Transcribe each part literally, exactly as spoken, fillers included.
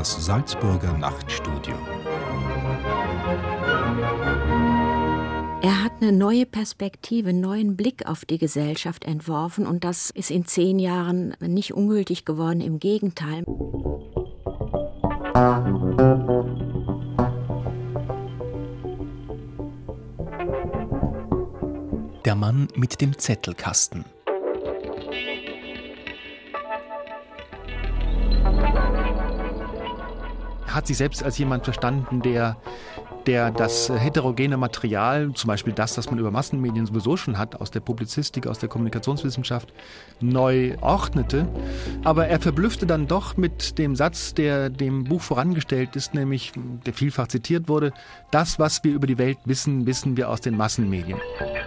Das Salzburger Nachtstudio. Er hat eine neue Perspektive, einen neuen Blick auf die Gesellschaft entworfen und das ist in zehn Jahren nicht ungültig geworden, im Gegenteil. Der Mann mit dem Zettelkasten. Er hat sich selbst als jemand verstanden, der, der das heterogene Material, zum Beispiel das, das man über Massenmedien sowieso schon hat, aus der Publizistik, aus der Kommunikationswissenschaft, neu ordnete. Aber er verblüffte dann doch mit dem Satz, der dem Buch vorangestellt ist, nämlich, der vielfach zitiert wurde: Das, was wir über die Welt wissen, wissen wir aus den Massenmedien.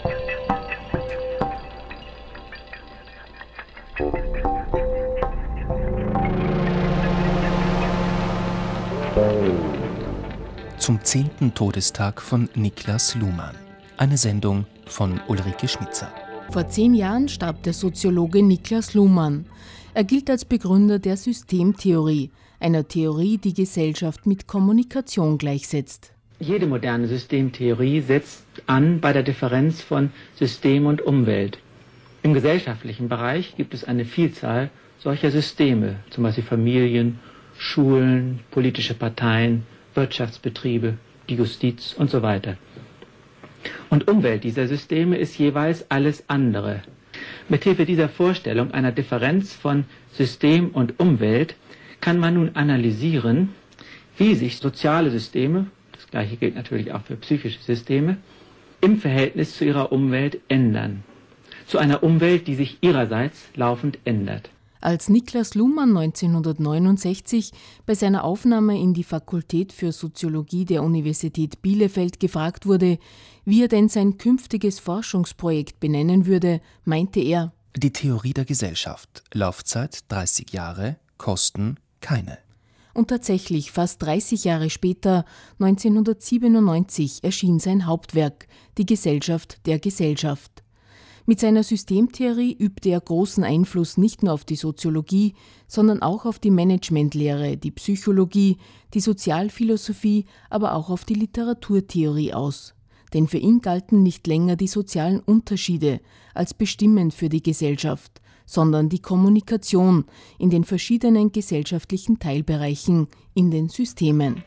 Zum zehnten Todestag von Niklas Luhmann. Eine Sendung von Ulrike Schmitzer. Vor zehn Jahren starb der Soziologe Niklas Luhmann. Er gilt als Begründer der Systemtheorie, einer Theorie, die Gesellschaft mit Kommunikation gleichsetzt. Jede moderne Systemtheorie setzt an bei der Differenz von System und Umwelt. Im gesellschaftlichen Bereich gibt es eine Vielzahl solcher Systeme, zum Beispiel Familien, Schulen, politische Parteien, Wirtschaftsbetriebe, die Justiz und so weiter. Und Umwelt dieser Systeme ist jeweils alles andere. Mithilfe dieser Vorstellung einer Differenz von System und Umwelt kann man nun analysieren, wie sich soziale Systeme, das gleiche gilt natürlich auch für psychische Systeme, im Verhältnis zu ihrer Umwelt ändern. Zu einer Umwelt, die sich ihrerseits laufend ändert. Als Niklas Luhmann neunzehnhundertneunundsechzig bei seiner Aufnahme in die Fakultät für Soziologie der Universität Bielefeld gefragt wurde, wie er denn sein künftiges Forschungsprojekt benennen würde, meinte er: Die Theorie der Gesellschaft. Laufzeit dreißig Jahre, Kosten keine. Und tatsächlich, fast dreißig Jahre später, neunzehnhundertsiebenundneunzig, erschien sein Hauptwerk, Die Gesellschaft der Gesellschaft. Mit seiner Systemtheorie übte er großen Einfluss nicht nur auf die Soziologie, sondern auch auf die Managementlehre, die Psychologie, die Sozialphilosophie, aber auch auf die Literaturtheorie aus. Denn für ihn galten nicht länger die sozialen Unterschiede als bestimmend für die Gesellschaft, sondern die Kommunikation in den verschiedenen gesellschaftlichen Teilbereichen, in den Systemen.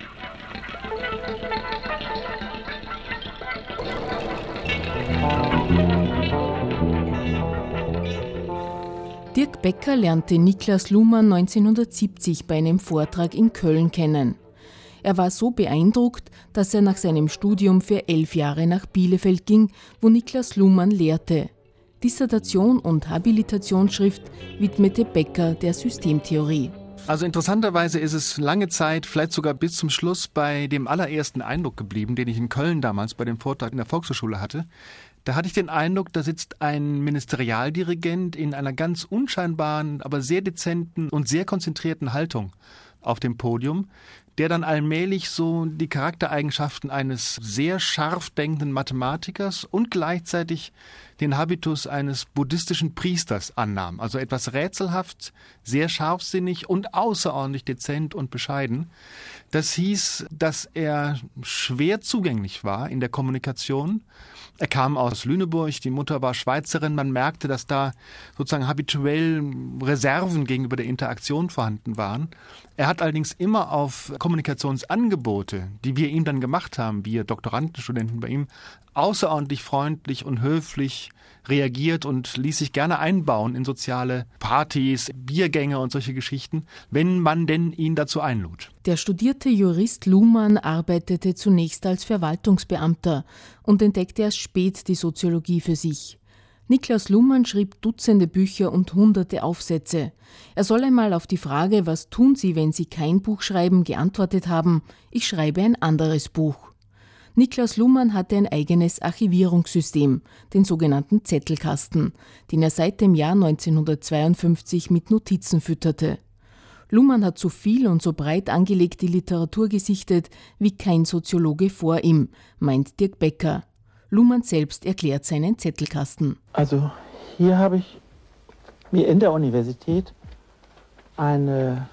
Dirk Becker lernte Niklas Luhmann neunzehnhundertsiebzig bei einem Vortrag in Köln kennen. Er war so beeindruckt, dass er nach seinem Studium für elf Jahre nach Bielefeld ging, wo Niklas Luhmann lehrte. Dissertation und Habilitationsschrift widmete Becker der Systemtheorie. Also interessanterweise ist es lange Zeit, vielleicht sogar bis zum Schluss, bei dem allerersten Eindruck geblieben, den ich in Köln damals bei dem Vortrag in der Volkshochschule hatte. Da hatte ich den Eindruck, da sitzt ein Ministerialdirigent in einer ganz unscheinbaren, aber sehr dezenten und sehr konzentrierten Haltung auf dem Podium, der dann allmählich so die Charaktereigenschaften eines sehr scharf denkenden Mathematikers und gleichzeitig den Habitus eines buddhistischen Priesters annahm. Also etwas rätselhaft, sehr scharfsinnig und außerordentlich dezent und bescheiden. Das hieß, dass er schwer zugänglich war in der Kommunikation. Er kam aus Lüneburg, die Mutter war Schweizerin. Man merkte, dass da sozusagen habituell Reserven gegenüber der Interaktion vorhanden waren. Er hat allerdings immer auf Kommunikationsangebote, die wir ihm dann gemacht haben, wir Doktorandenstudenten bei ihm, außerordentlich freundlich und höflich reagiert und ließ sich gerne einbauen in soziale Partys, Biergänge und solche Geschichten, wenn man denn ihn dazu einlud. Der studierte Jurist Luhmann arbeitete zunächst als Verwaltungsbeamter und entdeckte erst spät die Soziologie für sich. Niklas Luhmann schrieb Dutzende Bücher und hunderte Aufsätze. Er soll einmal auf die Frage, was tun Sie, wenn Sie kein Buch schreiben, geantwortet haben: Ich schreibe ein anderes Buch. Niklas Luhmann hatte ein eigenes Archivierungssystem, den sogenannten Zettelkasten, den er seit dem Jahr neunzehnhundertzweiundfünfzig mit Notizen fütterte. Luhmann hat so viel und so breit angelegte Literatur gesichtet wie kein Soziologe vor ihm, meint Dirk Becker. Luhmann selbst erklärt seinen Zettelkasten. Also hier habe ich mir in der Universität eine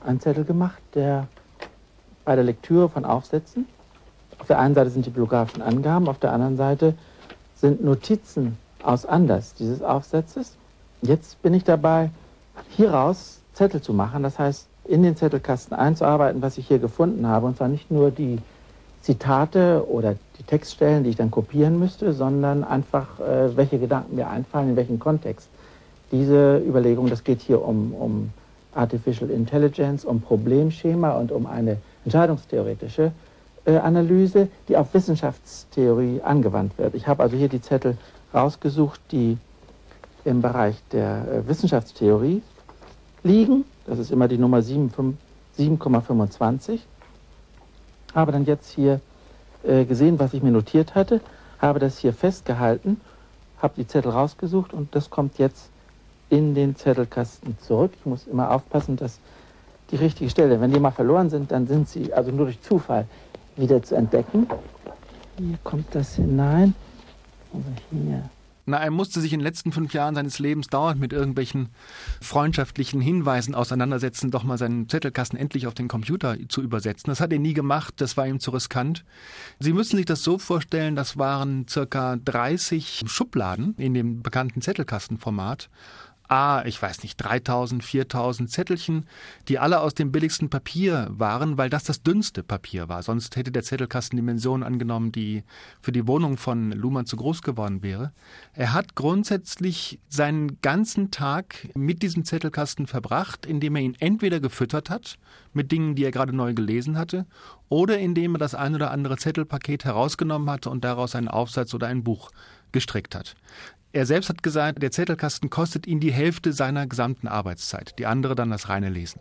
einen Zettel gemacht, der bei der Lektüre von Aufsätzen, auf der einen Seite sind die bibliografischen Angaben, auf der anderen Seite sind Notizen aus Anlass dieses Aufsatzes. Jetzt bin ich dabei, hieraus Zettel zu machen, das heißt, in den Zettelkasten einzuarbeiten, was ich hier gefunden habe, und zwar nicht nur die Zitate oder die Textstellen, die ich dann kopieren müsste, sondern einfach, äh, welche Gedanken mir einfallen, in welchem Kontext. Diese Überlegung, das geht hier um, um Artificial Intelligence, um Problemschema und um eine entscheidungstheoretische äh, Analyse, die auf Wissenschaftstheorie angewandt wird. Ich habe also hier die Zettel rausgesucht, die im Bereich der äh, Wissenschaftstheorie liegen. Das ist immer die Nummer sieben Komma fünfundzwanzig. Habe dann jetzt hier äh, gesehen, was ich mir notiert hatte, habe das hier festgehalten, habe die Zettel rausgesucht und das kommt jetzt in den Zettelkasten zurück. Ich muss immer aufpassen, dass die richtige Stelle, wenn die mal verloren sind, dann sind sie also nur durch Zufall wieder zu entdecken. Hier kommt das hinein. Also hier. Na, er musste sich in den letzten fünf Jahren seines Lebens dauernd mit irgendwelchen freundschaftlichen Hinweisen auseinandersetzen, doch mal seinen Zettelkasten endlich auf den Computer zu übersetzen. Das hat er nie gemacht, das war ihm zu riskant. Sie müssen sich das so vorstellen, das waren circa dreißig Schubladen in dem bekannten Zettelkastenformat. Ah, ich weiß nicht, dreitausend, viertausend Zettelchen, die alle aus dem billigsten Papier waren, weil das das dünnste Papier war. Sonst hätte der Zettelkasten Dimensionen angenommen, die für die Wohnung von Luhmann zu groß geworden wäre. Er hat grundsätzlich seinen ganzen Tag mit diesem Zettelkasten verbracht, indem er ihn entweder gefüttert hat mit Dingen, die er gerade neu gelesen hatte, oder indem er das ein oder andere Zettelpaket herausgenommen hatte und daraus einen Aufsatz oder ein Buch gestrickt hat. Er selbst hat gesagt, der Zettelkasten kostet ihn die Hälfte seiner gesamten Arbeitszeit, die andere dann das reine Lesen.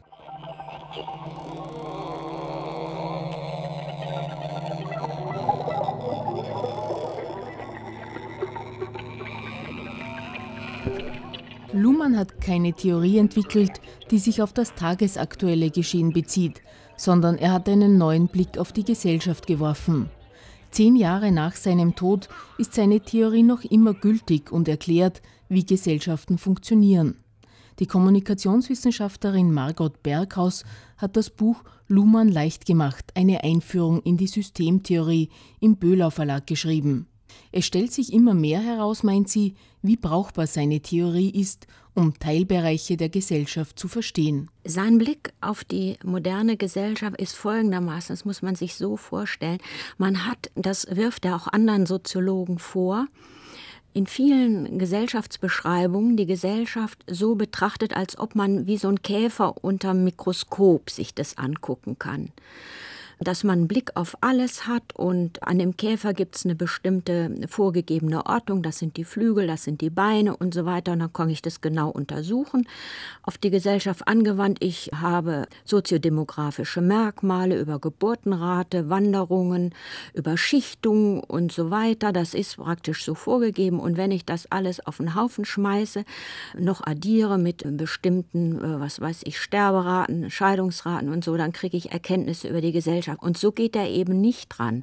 Luhmann hat keine Theorie entwickelt, die sich auf das tagesaktuelle Geschehen bezieht, sondern er hat einen neuen Blick auf die Gesellschaft geworfen. Zehn Jahre nach seinem Tod ist seine Theorie noch immer gültig und erklärt, wie Gesellschaften funktionieren. Die Kommunikationswissenschaftlerin Margot Berghaus hat das Buch Luhmann leicht gemacht, eine Einführung in die Systemtheorie im Böhlau Verlag geschrieben. Es stellt sich immer mehr heraus, meint sie, wie brauchbar seine Theorie ist, um Teilbereiche der Gesellschaft zu verstehen. Sein Blick auf die moderne Gesellschaft ist folgendermaßen, das muss man sich so vorstellen. Man hat, das wirft er auch anderen Soziologen vor, in vielen Gesellschaftsbeschreibungen die Gesellschaft so betrachtet, als ob man wie so ein Käfer unterm Mikroskop sich das angucken kann. Dass man einen Blick auf alles hat und an dem Käfer gibt es eine bestimmte vorgegebene Ordnung, das sind die Flügel, das sind die Beine und so weiter und dann kann ich das genau untersuchen. Auf die Gesellschaft angewandt, ich habe soziodemografische Merkmale über Geburtenrate, Wanderungen, über Schichtungen und so weiter, das ist praktisch so vorgegeben und wenn ich das alles auf den Haufen schmeiße, noch addiere mit bestimmten, was weiß ich, Sterberaten, Scheidungsraten und so, dann kriege ich Erkenntnisse über die Gesellschaft. Und so geht er eben nicht dran.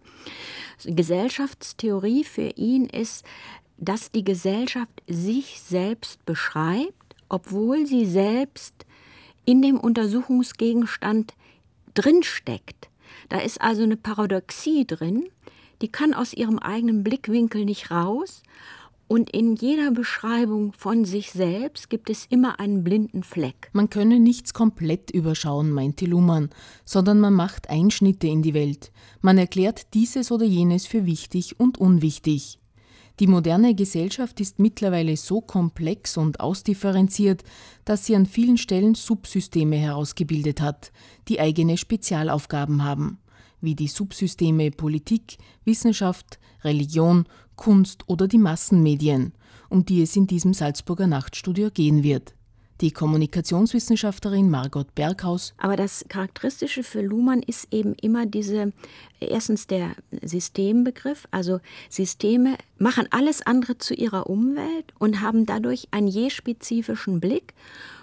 Gesellschaftstheorie für ihn ist, dass die Gesellschaft sich selbst beschreibt, obwohl sie selbst in dem Untersuchungsgegenstand drinsteckt. Da ist also eine Paradoxie drin, die kann aus ihrem eigenen Blickwinkel nicht raus. Und in jeder Beschreibung von sich selbst gibt es immer einen blinden Fleck. Man könne nichts komplett überschauen, meinte Luhmann, sondern man macht Einschnitte in die Welt. Man erklärt dieses oder jenes für wichtig und unwichtig. Die moderne Gesellschaft ist mittlerweile so komplex und ausdifferenziert, dass sie an vielen Stellen Subsysteme herausgebildet hat, die eigene Spezialaufgaben haben, wie die Subsysteme Politik, Wissenschaft, Religion, Kunst oder die Massenmedien, um die es in diesem Salzburger Nachtstudio gehen wird. Die Kommunikationswissenschaftlerin Margot Berghaus. Aber das Charakteristische für Luhmann ist eben immer diese, erstens der Systembegriff, also Systeme machen alles andere zu ihrer Umwelt und haben dadurch einen je spezifischen Blick.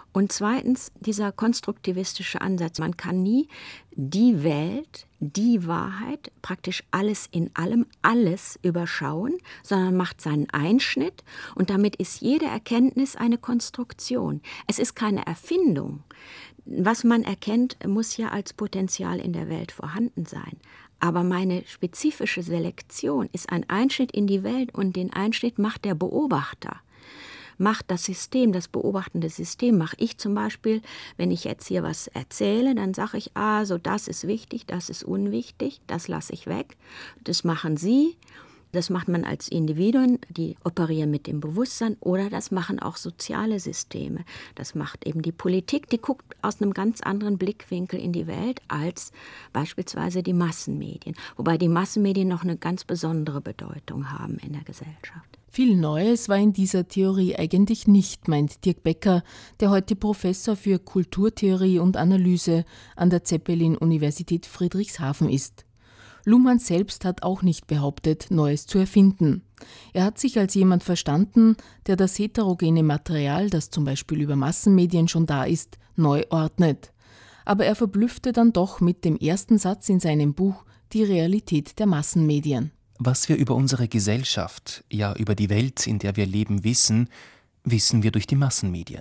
Und zweitens dieser konstruktivistische Ansatz. Man kann nie die Welt, die Wahrheit, praktisch alles in allem, alles überschauen, sondern macht seinen Einschnitt und damit ist jede Erkenntnis eine Konstruktion. Es ist keine Erfindung. Was man erkennt, muss ja als Potenzial in der Welt vorhanden sein. Aber meine spezifische Selektion ist ein Einschnitt in die Welt und den Einschnitt macht der Beobachter. Macht das System, das beobachtende System, mache ich zum Beispiel, wenn ich jetzt hier was erzähle, dann sage ich, ah, so das ist wichtig, das ist unwichtig, das lasse ich weg. Das machen Sie, das macht man als Individuen, die operieren mit dem Bewusstsein, oder das machen auch soziale Systeme. Das macht eben die Politik, die guckt aus einem ganz anderen Blickwinkel in die Welt als beispielsweise die Massenmedien. Wobei die Massenmedien noch eine ganz besondere Bedeutung haben in der Gesellschaft. Viel Neues war in dieser Theorie eigentlich nicht, meint Dirk Becker, der heute Professor für Kulturtheorie und Analyse an der Zeppelin-Universität Friedrichshafen ist. Luhmann selbst hat auch nicht behauptet, Neues zu erfinden. Er hat sich als jemand verstanden, der das heterogene Material, das zum Beispiel über Massenmedien schon da ist, neu ordnet. Aber er verblüffte dann doch mit dem ersten Satz in seinem Buch Die Realität der Massenmedien. Was wir über unsere Gesellschaft, ja über die Welt, in der wir leben, wissen, wissen wir durch die Massenmedien.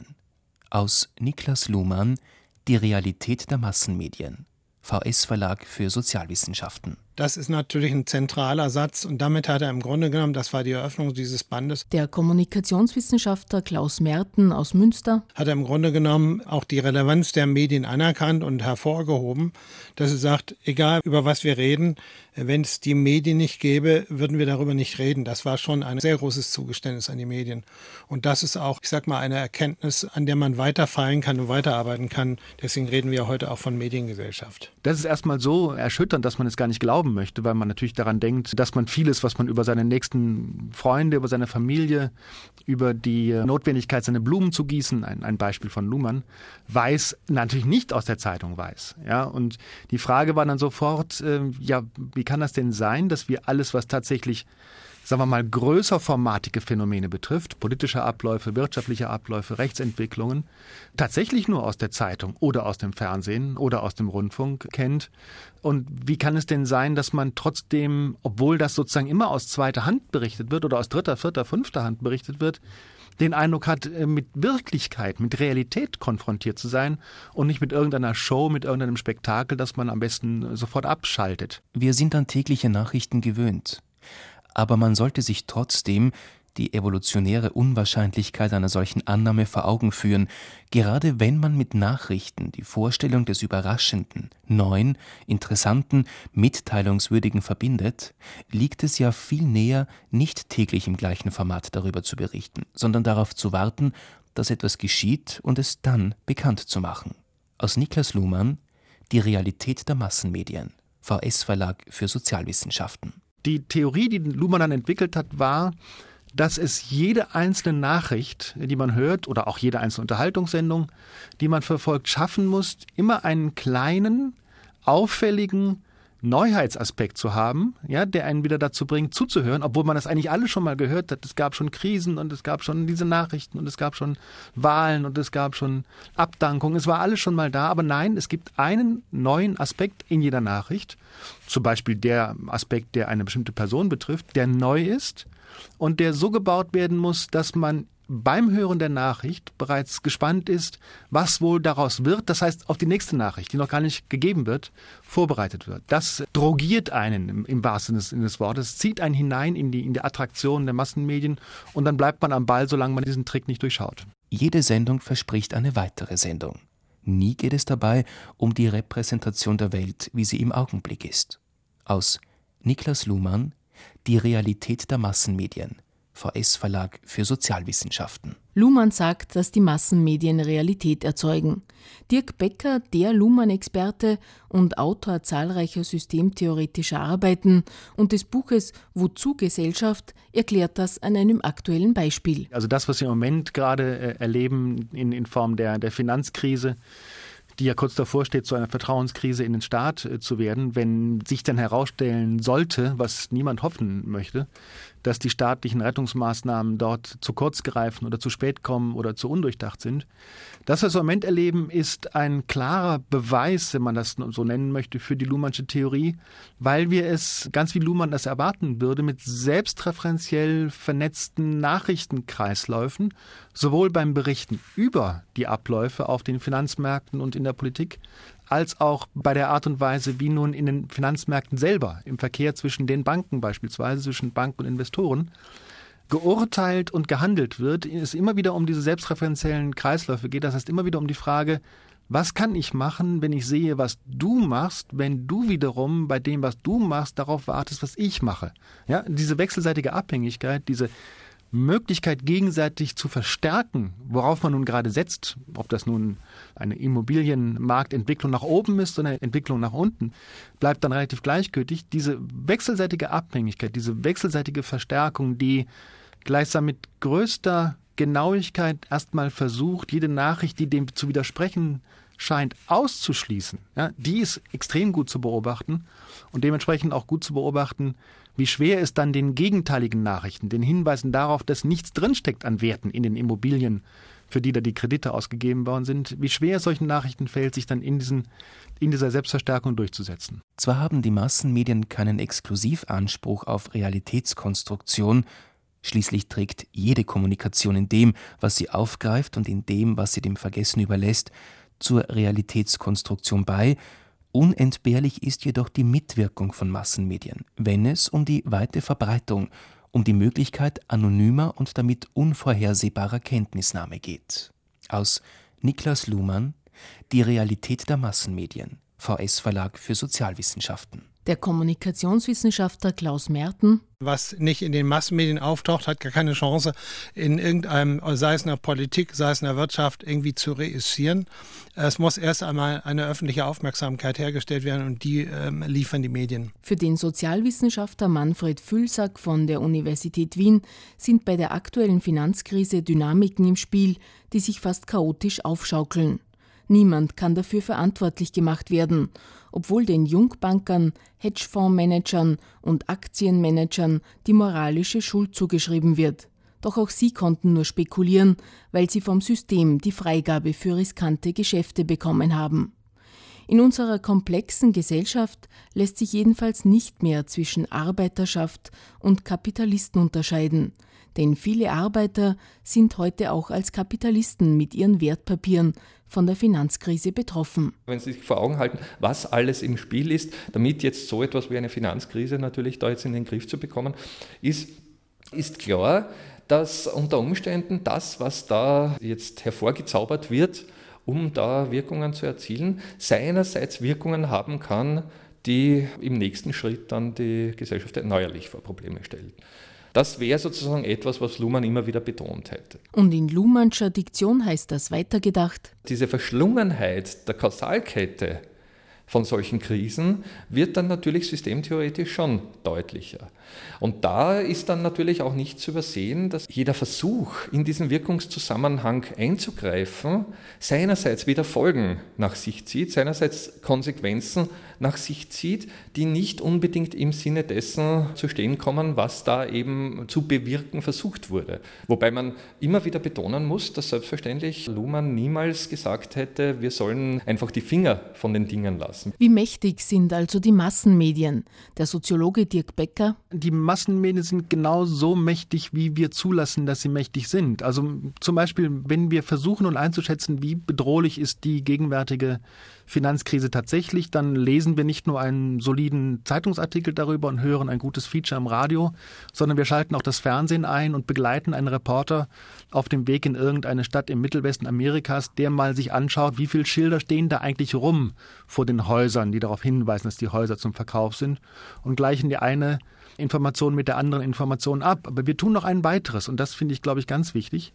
Aus Niklas Luhmann, Die Realität der Massenmedien, V S-Verlag für Sozialwissenschaften. Das ist natürlich ein zentraler Satz und damit hat er im Grunde genommen, das war die Eröffnung dieses Bandes. Der Kommunikationswissenschaftler Klaus Merten aus Münster hat er im Grunde genommen auch die Relevanz der Medien anerkannt und hervorgehoben, dass er sagt, egal über was wir reden, wenn es die Medien nicht gäbe, würden wir darüber nicht reden. Das war schon ein sehr großes Zugeständnis an die Medien. Und das ist auch, ich sag mal, eine Erkenntnis, an der man weiterfallen kann und weiterarbeiten kann. Deswegen reden wir heute auch von Mediengesellschaft. Das ist erstmal so erschütternd, dass man es gar nicht glauben möchte, weil man natürlich daran denkt, dass man vieles, was man über seine nächsten Freunde, über seine Familie, über die Notwendigkeit, seine Blumen zu gießen, ein, ein Beispiel von Luhmann, weiß, natürlich nicht aus der Zeitung weiß. Ja, und die Frage war dann sofort, äh, ja, wie kann das denn sein, dass wir alles, was tatsächlich, sagen wir mal, größerformatige Phänomene betrifft, politische Abläufe, wirtschaftliche Abläufe, Rechtsentwicklungen, tatsächlich nur aus der Zeitung oder aus dem Fernsehen oder aus dem Rundfunk kennt. Und wie kann es denn sein, dass man trotzdem, obwohl das sozusagen immer aus zweiter Hand berichtet wird oder aus dritter, vierter, fünfter Hand berichtet wird, den Eindruck hat, mit Wirklichkeit, mit Realität konfrontiert zu sein und nicht mit irgendeiner Show, mit irgendeinem Spektakel, das man am besten sofort abschaltet. Wir sind an tägliche Nachrichten gewöhnt. Aber man sollte sich trotzdem die evolutionäre Unwahrscheinlichkeit einer solchen Annahme vor Augen führen. Gerade wenn man mit Nachrichten die Vorstellung des Überraschenden, Neuen, Interessanten, Mitteilungswürdigen verbindet, liegt es ja viel näher, nicht täglich im gleichen Format darüber zu berichten, sondern darauf zu warten, dass etwas geschieht und es dann bekannt zu machen. Aus Niklas Luhmann, Die Realität der Massenmedien, V S-Verlag für Sozialwissenschaften. Die Theorie, die Luhmann dann entwickelt hat, war, dass es jede einzelne Nachricht, die man hört, oder auch jede einzelne Unterhaltungssendung, die man verfolgt, schaffen muss, immer einen kleinen, auffälligen Neuheitsaspekt zu haben, ja, der einen wieder dazu bringt, zuzuhören, obwohl man das eigentlich alle schon mal gehört hat. Es gab schon Krisen und es gab schon diese Nachrichten und es gab schon Wahlen und es gab schon Abdankungen. Es war alles schon mal da, aber nein, es gibt einen neuen Aspekt in jeder Nachricht, zum Beispiel der Aspekt, der eine bestimmte Person betrifft, der neu ist und der so gebaut werden muss, dass man beim Hören der Nachricht bereits gespannt ist, was wohl daraus wird. Das heißt, auf die nächste Nachricht, die noch gar nicht gegeben wird, vorbereitet wird. Das drogiert einen im, im wahrsten Sinne des Wortes, zieht einen hinein in die, in die Attraktion der Massenmedien und dann bleibt man am Ball, solange man diesen Trick nicht durchschaut. Jede Sendung verspricht eine weitere Sendung. Nie geht es dabei um die Repräsentation der Welt, wie sie im Augenblick ist. Aus Niklas Luhmann, Die Realität der Massenmedien, V S-Verlag für Sozialwissenschaften. Luhmann sagt, dass die Massenmedien Realität erzeugen. Dirk Becker, der Luhmann-Experte und Autor zahlreicher systemtheoretischer Arbeiten und des Buches Wozu Gesellschaft, erklärt das an einem aktuellen Beispiel. Also das, was wir im Moment gerade äh, erleben in, in Form der, der Finanzkrise, die ja kurz davor steht, zu einer Vertrauenskrise in den Staat äh, zu werden, wenn sich dann herausstellen sollte, was niemand hoffen möchte, dass die staatlichen Rettungsmaßnahmen dort zu kurz greifen oder zu spät kommen oder zu undurchdacht sind. Das, was wir im Moment erleben, ist ein klarer Beweis, wenn man das so nennen möchte, für die Luhmannsche Theorie, weil wir es, ganz wie Luhmann das erwarten würde, mit selbstreferenziell vernetzten Nachrichtenkreisläufen, sowohl beim Berichten über die Abläufe auf den Finanzmärkten und in der Politik, als auch bei der Art und Weise, wie nun in den Finanzmärkten selber, im Verkehr zwischen den Banken beispielsweise, zwischen Banken und Investoren, geurteilt und gehandelt wird, es immer wieder um diese selbstreferenziellen Kreisläufe geht. Das heißt immer wieder um die Frage, was kann ich machen, wenn ich sehe, was du machst, wenn du wiederum bei dem, was du machst, darauf wartest, was ich mache. Ja, diese wechselseitige Abhängigkeit, diese Möglichkeit gegenseitig zu verstärken, worauf man nun gerade setzt, ob das nun eine Immobilienmarktentwicklung nach oben ist oder eine Entwicklung nach unten, bleibt dann relativ gleichgültig. Diese wechselseitige Abhängigkeit, diese wechselseitige Verstärkung, die gleichsam mit größter Genauigkeit erstmal versucht, jede Nachricht, die dem zu widersprechen scheint, auszuschließen, ja, die ist extrem gut zu beobachten und dementsprechend auch gut zu beobachten, wie schwer es dann den gegenteiligen Nachrichten, den Hinweisen darauf, dass nichts drinsteckt an Werten in den Immobilien, für die da die Kredite ausgegeben worden sind, wie schwer es solchen Nachrichten fällt, sich dann in, diesen, in dieser Selbstverstärkung durchzusetzen. Zwar haben die Massenmedien keinen Exklusivanspruch auf Realitätskonstruktion, schließlich trägt jede Kommunikation in dem, was sie aufgreift und in dem, was sie dem Vergessen überlässt, zur Realitätskonstruktion bei. Unentbehrlich ist jedoch die Mitwirkung von Massenmedien, wenn es um die weite Verbreitung, um die Möglichkeit anonymer und damit unvorhersehbarer Kenntnisnahme geht. Aus Niklas Luhmann, Die Realität der Massenmedien, V S Verlag für Sozialwissenschaften. Der Kommunikationswissenschaftler Klaus Merten: Was nicht in den Massenmedien auftaucht, hat gar keine Chance, in irgendeinem, sei es in der Politik, sei es in der Wirtschaft, irgendwie zu reüssieren. Es muss erst einmal eine öffentliche Aufmerksamkeit hergestellt werden und die ähm, liefern die Medien. Für den Sozialwissenschaftler Manfred Fülsack von der Universität Wien sind bei der aktuellen Finanzkrise Dynamiken im Spiel, die sich fast chaotisch aufschaukeln. Niemand kann dafür verantwortlich gemacht werden, obwohl den Jungbankern, Hedgefondsmanagern und Aktienmanagern die moralische Schuld zugeschrieben wird. Doch auch sie konnten nur spekulieren, weil sie vom System die Freigabe für riskante Geschäfte bekommen haben. In unserer komplexen Gesellschaft lässt sich jedenfalls nicht mehr zwischen Arbeiterschaft und Kapitalisten unterscheiden. Denn viele Arbeiter sind heute auch als Kapitalisten mit ihren Wertpapieren von der Finanzkrise betroffen. Wenn Sie sich vor Augen halten, was alles im Spiel ist, damit jetzt so etwas wie eine Finanzkrise natürlich da jetzt in den Griff zu bekommen, ist, ist klar, dass unter Umständen das, was da jetzt hervorgezaubert wird, um da Wirkungen zu erzielen, seinerseits Wirkungen haben kann, die im nächsten Schritt dann die Gesellschaft neuerlich vor Probleme stellen. Das wäre sozusagen etwas, was Luhmann immer wieder betont hätte. Und in Luhmannscher Diktion heißt das weitergedacht: Diese Verschlungenheit der Kausalkette von solchen Krisen wird dann natürlich systemtheoretisch schon deutlicher. Und da ist dann natürlich auch nicht zu übersehen, dass jeder Versuch, in diesen Wirkungszusammenhang einzugreifen, seinerseits wieder Folgen nach sich zieht, seinerseits Konsequenzen nach sich zieht, die nicht unbedingt im Sinne dessen zu stehen kommen, was da eben zu bewirken versucht wurde. Wobei man immer wieder betonen muss, dass selbstverständlich Luhmann niemals gesagt hätte, wir sollen einfach die Finger von den Dingen lassen. Wie mächtig sind also die Massenmedien? Der Soziologe Dirk Becker: Die Massenmedien sind genau so mächtig, wie wir zulassen, dass sie mächtig sind. Also zum Beispiel, wenn wir versuchen nun einzuschätzen, wie bedrohlich ist die gegenwärtige Finanzkrise tatsächlich, dann lesen wir nicht nur einen soliden Zeitungsartikel darüber und hören ein gutes Feature im Radio, sondern wir schalten auch das Fernsehen ein und begleiten einen Reporter auf dem Weg in irgendeine Stadt im Mittelwesten Amerikas, der mal sich anschaut, wie viele Schilder stehen da eigentlich rum vor den Häusern, die darauf hinweisen, dass die Häuser zum Verkauf sind, und gleichen die eine Information mit der anderen Information ab. Aber wir tun noch ein weiteres, und das finde ich, glaube ich, ganz wichtig.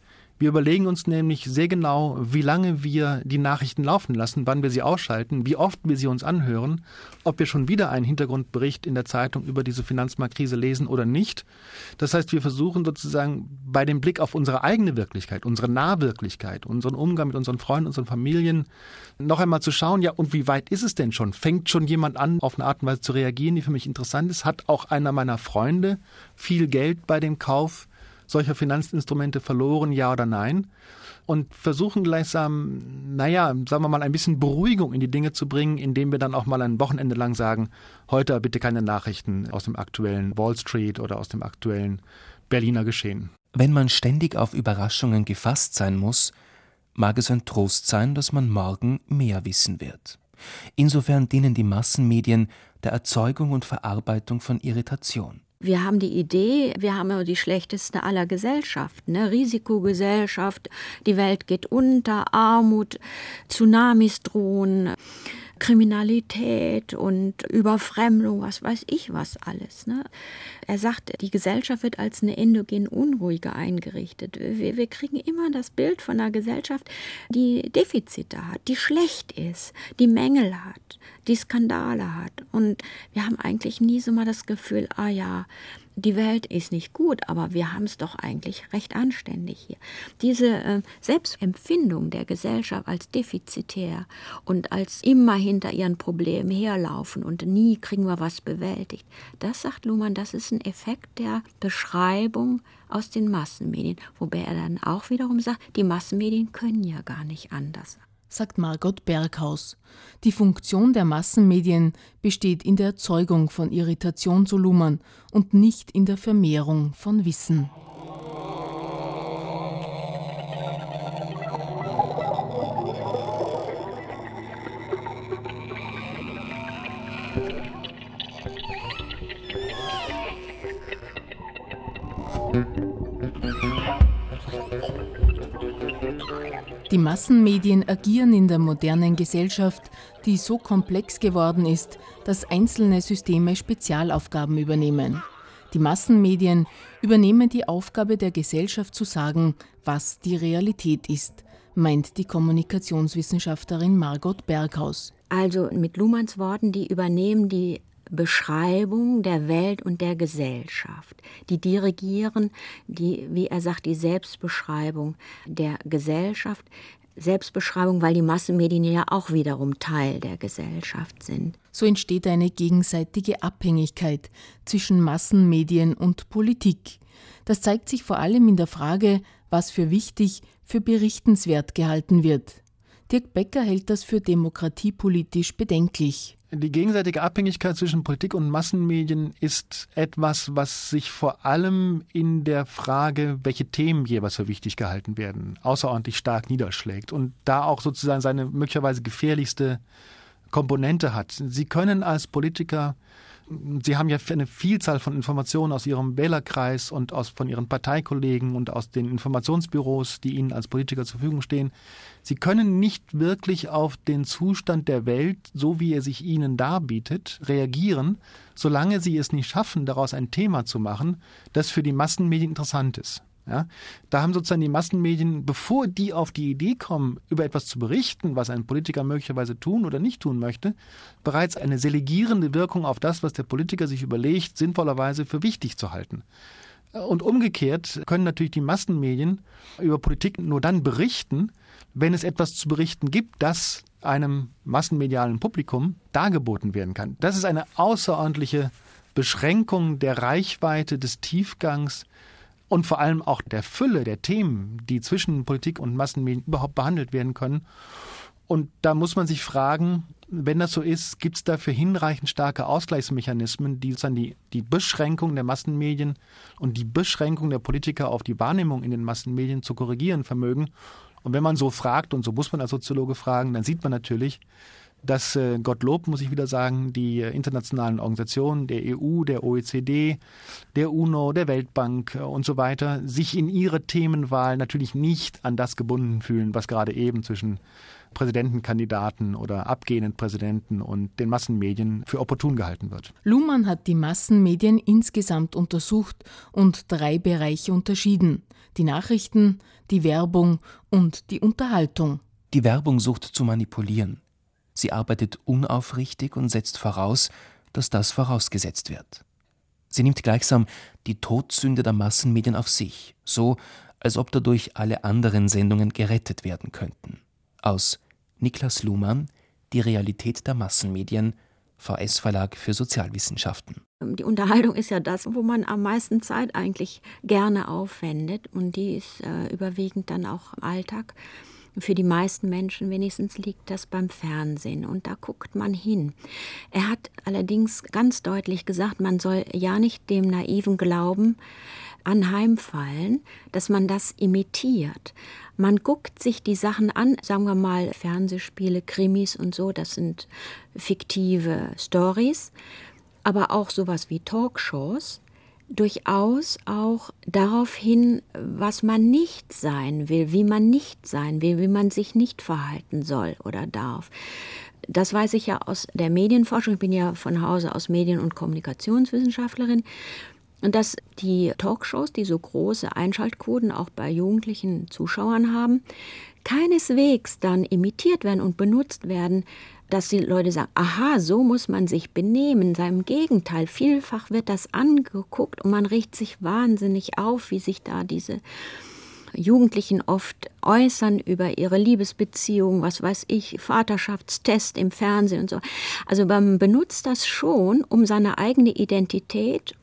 Wir überlegen uns nämlich sehr genau, wie lange wir die Nachrichten laufen lassen, wann wir sie ausschalten, wie oft wir sie uns anhören, ob wir schon wieder einen Hintergrundbericht in der Zeitung über diese Finanzmarktkrise lesen oder nicht. Das heißt, wir versuchen sozusagen bei dem Blick auf unsere eigene Wirklichkeit, unsere Nahwirklichkeit, unseren Umgang mit unseren Freunden, unseren Familien, noch einmal zu schauen, ja, und wie weit ist es denn schon? Fängt schon jemand an, auf eine Art und Weise zu reagieren, die für mich interessant ist? Hat auch einer meiner Freunde viel Geld bei dem Kauf solcher Finanzinstrumente verloren, ja oder nein? Und versuchen gleichsam, naja, sagen wir mal, ein bisschen Beruhigung in die Dinge zu bringen, indem wir dann auch mal ein Wochenende lang sagen, heute bitte keine Nachrichten aus dem aktuellen Wall Street oder aus dem aktuellen Berliner Geschehen. Wenn man ständig auf Überraschungen gefasst sein muss, mag es ein Trost sein, dass man morgen mehr wissen wird. Insofern dienen die Massenmedien der Erzeugung und Verarbeitung von Irritation. Wir haben die Idee, wir haben ja die schlechteste aller Gesellschaften, ne? Risikogesellschaft, die Welt geht unter, Armut, Tsunamis drohen, Kriminalität und Überfremdung, was weiß ich was alles. Ne? Er sagt, die Gesellschaft wird als eine endogen Unruhige eingerichtet. Wir, wir kriegen immer das Bild von einer Gesellschaft, die Defizite hat, die schlecht ist, die Mängel hat, die Skandale hat. Und wir haben eigentlich nie so mal das Gefühl, ah ja, die Welt ist nicht gut, aber wir haben es doch eigentlich recht anständig hier. Diese äh, Selbstempfindung der Gesellschaft als defizitär und als immer hinter ihren Problemen herlaufen und nie kriegen wir was bewältigt, das, sagt Luhmann, das ist ein Effekt der Beschreibung aus den Massenmedien. Wobei er dann auch wiederum sagt, die Massenmedien können ja gar nicht anders. Sagt Margot Berghaus. Die Funktion der Massenmedien besteht in der Erzeugung von Irritation, so Luhmann, und nicht in der Vermehrung von Wissen. Die Massenmedien agieren in der modernen Gesellschaft, die so komplex geworden ist, dass einzelne Systeme Spezialaufgaben übernehmen. Die Massenmedien übernehmen die Aufgabe der Gesellschaft zu sagen, was die Realität ist, meint die Kommunikationswissenschaftlerin Margot Berghaus. Also mit Luhmanns Worten, die übernehmen die Beschreibung der Welt und der Gesellschaft. Die dirigieren, die, wie er sagt, die Selbstbeschreibung der Gesellschaft. Selbstbeschreibung, weil die Massenmedien ja auch wiederum Teil der Gesellschaft sind. So entsteht eine gegenseitige Abhängigkeit zwischen Massenmedien und Politik. Das zeigt sich vor allem in der Frage, was für wichtig, für berichtenswert gehalten wird. Dirk Becker hält das für demokratiepolitisch bedenklich. Die gegenseitige Abhängigkeit zwischen Politik und Massenmedien ist etwas, was sich vor allem in der Frage, welche Themen jeweils für wichtig gehalten werden, außerordentlich stark niederschlägt und da auch sozusagen seine möglicherweise gefährlichste Komponente hat. Sie können als Politiker, Sie haben ja eine Vielzahl von Informationen aus Ihrem Wählerkreis und aus, von Ihren Parteikollegen und aus den Informationsbüros, die Ihnen als Politiker zur Verfügung stehen. Sie können nicht wirklich auf den Zustand der Welt, so wie er sich Ihnen darbietet, reagieren, solange Sie es nicht schaffen, daraus ein Thema zu machen, das für die Massenmedien interessant ist. Ja, da haben sozusagen die Massenmedien, bevor die auf die Idee kommen, über etwas zu berichten, was ein Politiker möglicherweise tun oder nicht tun möchte, bereits eine selegierende Wirkung auf das, was der Politiker sich überlegt, sinnvollerweise für wichtig zu halten. Und umgekehrt können natürlich die Massenmedien über Politik nur dann berichten, wenn es etwas zu berichten gibt, das einem massenmedialen Publikum dargeboten werden kann. Das ist eine außerordentliche Beschränkung der Reichweite, des Tiefgangs und vor allem auch der Fülle der Themen, die zwischen Politik und Massenmedien überhaupt behandelt werden können. Und da muss man sich fragen, wenn das so ist, gibt es dafür hinreichend starke Ausgleichsmechanismen, die sozusagen die, die Beschränkung der Massenmedien und die Beschränkung der Politiker auf die Wahrnehmung in den Massenmedien zu korrigieren vermögen. Und wenn man so fragt, und so muss man als Soziologe fragen, dann sieht man natürlich, dass äh, Gottlob, muss ich wieder sagen, die äh, internationalen Organisationen der E U, der O E C D, der UNO, der Weltbank äh, und so weiter sich in ihre Themenwahl natürlich nicht an das gebunden fühlen, was gerade eben zwischen Präsidentenkandidaten oder abgehenden Präsidenten und den Massenmedien für opportun gehalten wird. Luhmann hat die Massenmedien insgesamt untersucht und drei Bereiche unterschieden: die Nachrichten, die Werbung und die Unterhaltung. Die Werbung sucht zu manipulieren. Sie arbeitet unaufrichtig und setzt voraus, dass das vorausgesetzt wird. Sie nimmt gleichsam die Todsünde der Massenmedien auf sich, so als ob dadurch alle anderen Sendungen gerettet werden könnten. Aus Niklas Luhmann, Die Realität der Massenmedien, V S Verlag für Sozialwissenschaften. Die Unterhaltung ist ja das, wo man am meisten Zeit eigentlich gerne aufwendet, und die ist äh, überwiegend dann auch im Alltag. Für die meisten Menschen wenigstens liegt das beim Fernsehen, und da guckt man hin. Er hat allerdings ganz deutlich gesagt, man soll ja nicht dem naiven Glauben anheimfallen, dass man das imitiert. Man guckt sich die Sachen an, sagen wir mal Fernsehspiele, Krimis und so, das sind fiktive Stories, aber auch sowas wie Talkshows, durchaus auch darauf hin, was man nicht sein will, wie man nicht sein will, wie man sich nicht verhalten soll oder darf. Das weiß ich ja aus der Medienforschung. Ich bin ja von Hause aus Medien- und Kommunikationswissenschaftlerin. Und dass die Talkshows, die so große Einschaltquoten auch bei jugendlichen Zuschauern haben, keineswegs dann imitiert werden und benutzt werden, dass die Leute sagen, aha, so muss man sich benehmen. Im Gegenteil, vielfach wird das angeguckt und man regt sich wahnsinnig auf, wie sich da diese Jugendlichen oft äußern über ihre Liebesbeziehung, was weiß ich, Vaterschaftstest im Fernsehen und so. Also man benutzt das schon, um seine eigene Identität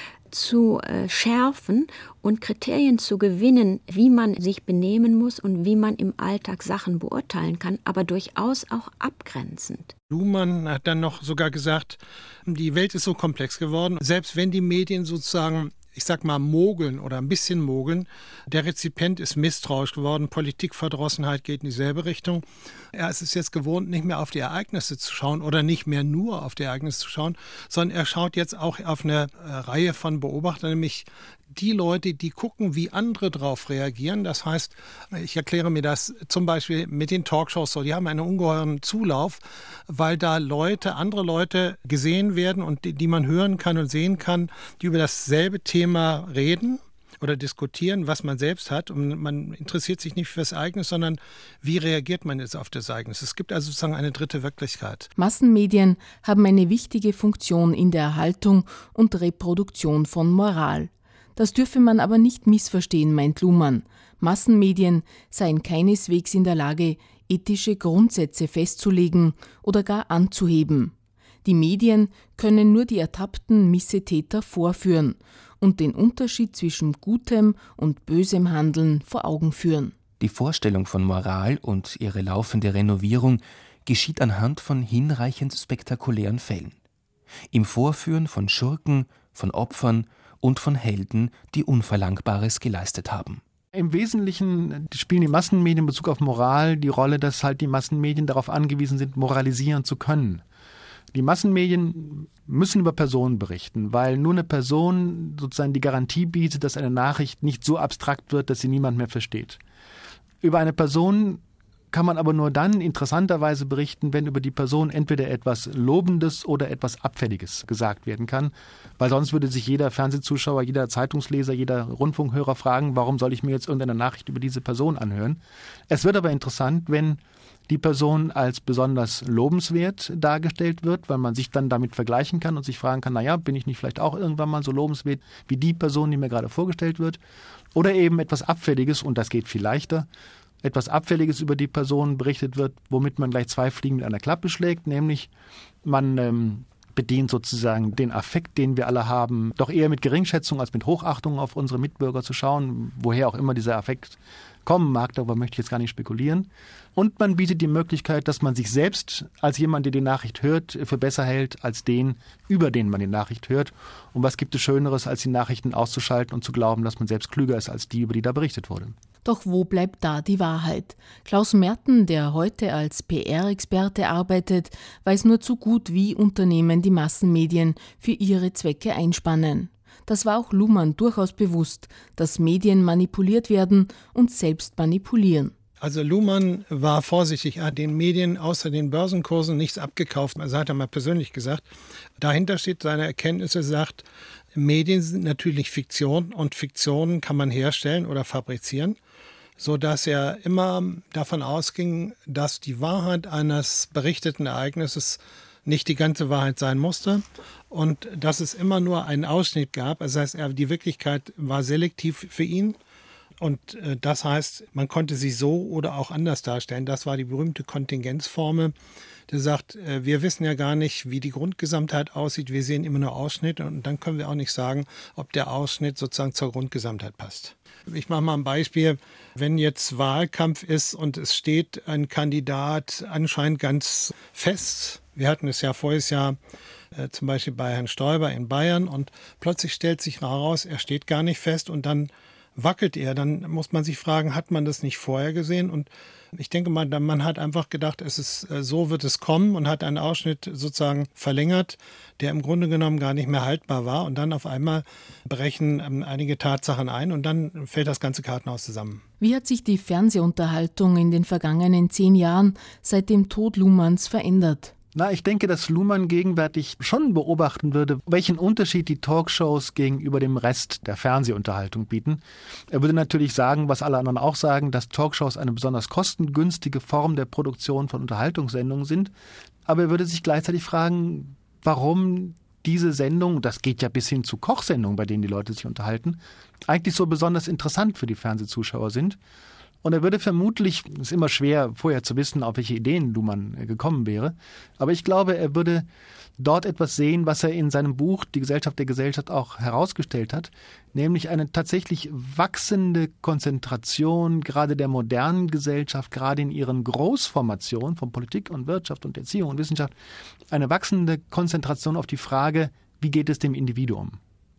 zu äh, schärfen und Kriterien zu gewinnen, wie man sich benehmen muss und wie man im Alltag Sachen beurteilen kann, aber durchaus auch abgrenzend. Luhmann hat dann noch sogar gesagt, die Welt ist so komplex geworden, selbst wenn die Medien sozusagen, ich sag mal, mogeln oder ein bisschen mogeln, der Rezipient ist misstrauisch geworden, Politikverdrossenheit geht in dieselbe Richtung. Er ist es jetzt gewohnt, nicht mehr auf die Ereignisse zu schauen oder nicht mehr nur auf die Ereignisse zu schauen, sondern er schaut jetzt auch auf eine äh, Reihe von Beobachtern, nämlich die Leute, die gucken, wie andere darauf reagieren. Das heißt, ich erkläre mir das zum Beispiel mit den Talkshows so, die haben einen ungeheuren Zulauf, weil da Leute, andere Leute gesehen werden und die, die man hören kann und sehen kann, die über dasselbe Thema reden oder diskutieren, was man selbst hat. Und man interessiert sich nicht für das Ereignis, sondern wie reagiert man jetzt auf das Ereignis. Es gibt also sozusagen eine dritte Wirklichkeit. Massenmedien haben eine wichtige Funktion in der Erhaltung und Reproduktion von Moral. Das dürfe man aber nicht missverstehen, meint Luhmann. Massenmedien seien keineswegs in der Lage, ethische Grundsätze festzulegen oder gar anzuheben. Die Medien können nur die ertappten Missetäter vorführen und den Unterschied zwischen gutem und bösem Handeln vor Augen führen. Die Vorstellung von Moral und ihre laufende Renovierung geschieht anhand von hinreichend spektakulären Fällen. Im Vorführen von Schurken, von Opfern und von Helden, die Unverlangbares geleistet haben. Im Wesentlichen spielen die Massenmedien in Bezug auf Moral die Rolle, dass halt die Massenmedien darauf angewiesen sind, moralisieren zu können. Die Massenmedien müssen über Personen berichten, weil nur eine Person sozusagen die Garantie bietet, dass eine Nachricht nicht so abstrakt wird, dass sie niemand mehr versteht. Über eine Person kann man aber nur dann interessanterweise berichten, wenn über die Person entweder etwas Lobendes oder etwas Abfälliges gesagt werden kann, weil sonst würde sich jeder Fernsehzuschauer, jeder Zeitungsleser, jeder Rundfunkhörer fragen, warum soll ich mir jetzt irgendeine Nachricht über diese Person anhören. Es wird aber interessant, wenn die Person als besonders lobenswert dargestellt wird, weil man sich dann damit vergleichen kann und sich fragen kann, naja, bin ich nicht vielleicht auch irgendwann mal so lobenswert wie die Person, die mir gerade vorgestellt wird? Oder eben etwas Abfälliges, und das geht viel leichter, etwas Abfälliges über die Person berichtet wird, womit man gleich zwei Fliegen mit einer Klappe schlägt, nämlich man ähm, bedient sozusagen den Affekt, den wir alle haben, doch eher mit Geringschätzung als mit Hochachtung auf unsere Mitbürger zu schauen, woher auch immer dieser Affekt kommen mag, darüber möchte ich jetzt gar nicht spekulieren. Und man bietet die Möglichkeit, dass man sich selbst als jemand, der die Nachricht hört, für besser hält als den, über den man die Nachricht hört. Und was gibt es Schöneres, als die Nachrichten auszuschalten und zu glauben, dass man selbst klüger ist als die, über die da berichtet wurde. Doch wo bleibt da die Wahrheit? Klaus Merten, der heute als P R-Experte arbeitet, weiß nur zu gut, wie Unternehmen die Massenmedien für ihre Zwecke einspannen. Das war auch Luhmann durchaus bewusst, dass Medien manipuliert werden und selbst manipulieren. Also Luhmann war vorsichtig, er hat den Medien außer den Börsenkursen nichts abgekauft. Also hat er mal persönlich gesagt. Dahinter steht seine Erkenntnisse, sagt, Medien sind natürlich Fiktion und Fiktionen kann man herstellen oder fabrizieren, sodass er immer davon ausging, dass die Wahrheit eines berichteten Ereignisses nicht die ganze Wahrheit sein musste und dass es immer nur einen Ausschnitt gab. Das heißt, die Wirklichkeit war selektiv für ihn. Und das heißt, man konnte sie so oder auch anders darstellen. Das war die berühmte Kontingenzformel, die sagt, wir wissen ja gar nicht, wie die Grundgesamtheit aussieht. Wir sehen immer nur Ausschnitte und dann können wir auch nicht sagen, ob der Ausschnitt sozusagen zur Grundgesamtheit passt. Ich mache mal ein Beispiel. Wenn jetzt Wahlkampf ist und es steht ein Kandidat anscheinend ganz fest, wir hatten es ja voriges Jahr äh, zum Beispiel bei Herrn Stoiber in Bayern und plötzlich stellt sich heraus, er steht gar nicht fest und dann wackelt er, dann muss man sich fragen, hat man das nicht vorher gesehen? Und ich denke mal, man hat einfach gedacht, es ist, so wird es kommen und hat einen Ausschnitt sozusagen verlängert, der im Grunde genommen gar nicht mehr haltbar war. Und dann auf einmal brechen ähm, einige Tatsachen ein und dann fällt das ganze Kartenhaus zusammen. Wie hat sich die Fernsehunterhaltung in den vergangenen zehn Jahren seit dem Tod Luhmanns verändert? Na, ich denke, dass Luhmann gegenwärtig schon beobachten würde, welchen Unterschied die Talkshows gegenüber dem Rest der Fernsehunterhaltung bieten. Er würde natürlich sagen, was alle anderen auch sagen, dass Talkshows eine besonders kostengünstige Form der Produktion von Unterhaltungssendungen sind. Aber er würde sich gleichzeitig fragen, warum diese Sendung, das geht ja bis hin zu Kochsendungen, bei denen die Leute sich unterhalten, eigentlich so besonders interessant für die Fernsehzuschauer sind. Und er würde vermutlich, es ist immer schwer vorher zu wissen, auf welche Ideen Luhmann gekommen wäre, aber ich glaube, er würde dort etwas sehen, was er in seinem Buch Die Gesellschaft der Gesellschaft auch herausgestellt hat, nämlich eine tatsächlich wachsende Konzentration gerade der modernen Gesellschaft, gerade in ihren Großformationen von Politik und Wirtschaft und Erziehung und Wissenschaft, eine wachsende Konzentration auf die Frage, wie geht es dem Individuum?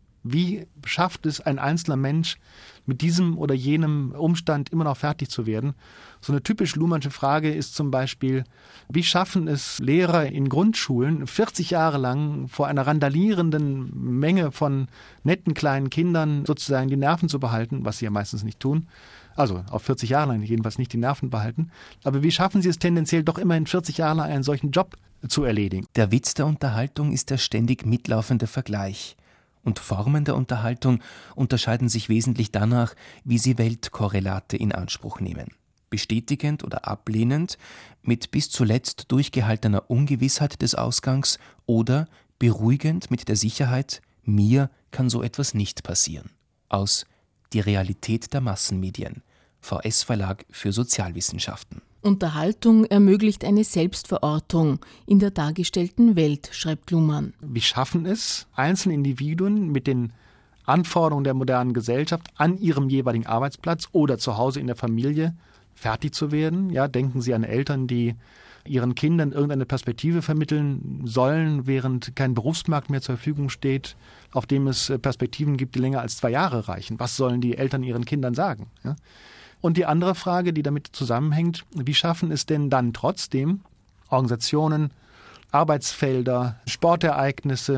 Wie schafft es ein einzelner Mensch, mit diesem oder jenem Umstand immer noch fertig zu werden? So eine typisch Luhmannsche Frage ist zum Beispiel, wie schaffen es Lehrer in Grundschulen, vierzig Jahre lang vor einer randalierenden Menge von netten kleinen Kindern sozusagen die Nerven zu behalten, was sie ja meistens nicht tun. Also auf vierzig Jahre lang jedenfalls nicht die Nerven behalten. Aber wie schaffen sie es tendenziell doch immerhin vierzig Jahre lang einen solchen Job zu erledigen? Der Witz der Unterhaltung ist der ständig mitlaufende Vergleich. Und Formen der Unterhaltung unterscheiden sich wesentlich danach, wie sie Weltkorrelate in Anspruch nehmen. Bestätigend oder ablehnend, mit bis zuletzt durchgehaltener Ungewissheit des Ausgangs oder beruhigend mit der Sicherheit, mir kann so etwas nicht passieren. Aus Die Realität der Massenmedien, V S Verlag für Sozialwissenschaften. Unterhaltung ermöglicht eine Selbstverortung in der dargestellten Welt, schreibt Luhmann. Wie schaffen es einzelne Individuen mit den Anforderungen der modernen Gesellschaft an ihrem jeweiligen Arbeitsplatz oder zu Hause in der Familie fertig zu werden? Ja, denken Sie an Eltern, die ihren Kindern irgendeine Perspektive vermitteln sollen, während kein Berufsmarkt mehr zur Verfügung steht, auf dem es Perspektiven gibt, die länger als zwei Jahre reichen. Was sollen die Eltern ihren Kindern sagen? Ja? Und die andere Frage, die damit zusammenhängt, wie schaffen es denn dann trotzdem Organisationen, Arbeitsfelder, Sportereignisse,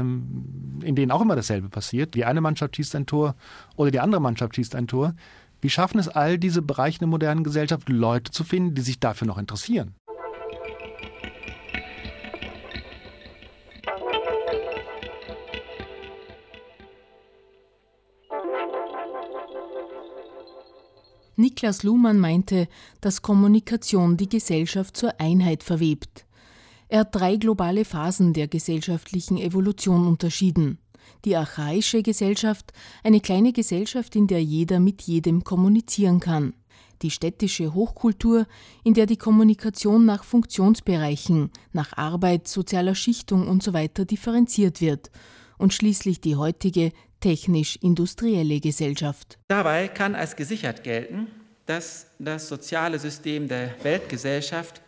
in denen auch immer dasselbe passiert, die eine Mannschaft schießt ein Tor oder die andere Mannschaft schießt ein Tor, wie schaffen es all diese Bereiche der modernen Gesellschaft, Leute zu finden, die sich dafür noch interessieren? Niklas Luhmann meinte, dass Kommunikation die Gesellschaft zur Einheit verwebt. Er hat drei globale Phasen der gesellschaftlichen Evolution unterschieden. Die archaische Gesellschaft, eine kleine Gesellschaft, in der jeder mit jedem kommunizieren kann. Die städtische Hochkultur, in der die Kommunikation nach Funktionsbereichen, nach Arbeit, sozialer Schichtung usw. differenziert wird. Und schließlich die heutige technisch-industrielle Gesellschaft. Dabei kann als gesichert gelten, dass das soziale System der Weltgesellschaft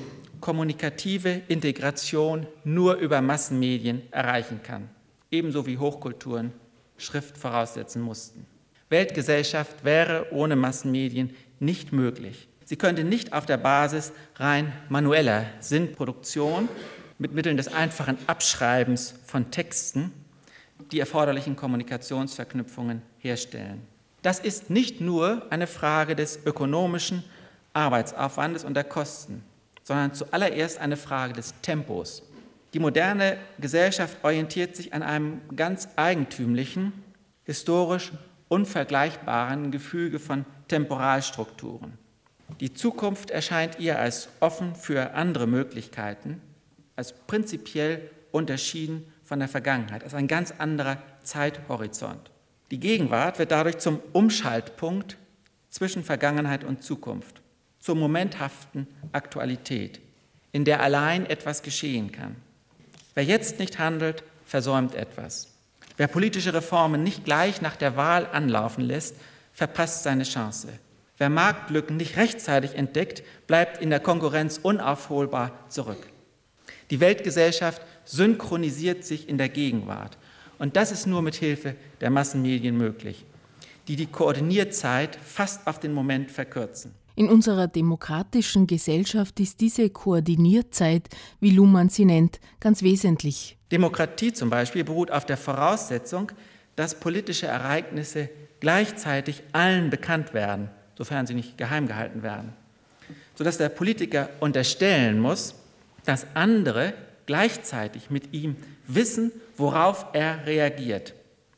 kommunikative Integration nur über Massenmedien erreichen kann, ebenso wie Hochkulturen Schrift voraussetzen mussten. Weltgesellschaft wäre ohne Massenmedien nicht möglich. Sie könnte nicht auf der Basis rein manueller Sinnproduktion mit Mitteln des einfachen Abschreibens von Texten die erforderlichen Kommunikationsverknüpfungen herstellen. Das ist nicht nur eine Frage des ökonomischen Arbeitsaufwandes und der Kosten, sondern zuallererst eine Frage des Tempos. Die moderne Gesellschaft orientiert sich an einem ganz eigentümlichen, historisch unvergleichbaren Gefüge von Temporalstrukturen. Die Zukunft erscheint ihr als offen für andere Möglichkeiten, als prinzipiell unterschieden von der Vergangenheit, als ein ganz anderer Zeithorizont. Die Gegenwart wird dadurch zum Umschaltpunkt zwischen Vergangenheit und Zukunft, zur momenthaften Aktualität, in der allein etwas geschehen kann. Wer jetzt nicht handelt, versäumt etwas. Wer politische Reformen nicht gleich nach der Wahl anlaufen lässt, verpasst seine Chance. Wer Marktlücken nicht rechtzeitig entdeckt, bleibt in der Konkurrenz unaufholbar zurück. Die Weltgesellschaft synchronisiert sich in der Gegenwart. Und das ist nur mit Hilfe der Massenmedien möglich, die die Koordinierzeit fast auf den Moment verkürzen. In unserer demokratischen Gesellschaft ist diese Koordinierzeit, wie Luhmann sie nennt, ganz wesentlich. Demokratie zum Beispiel beruht auf der Voraussetzung, dass politische Ereignisse gleichzeitig allen bekannt werden, sofern sie nicht geheim gehalten werden, sodass der Politiker unterstellen muss, dass andere gleichzeitig mit ihm wissen, worauf er reagiert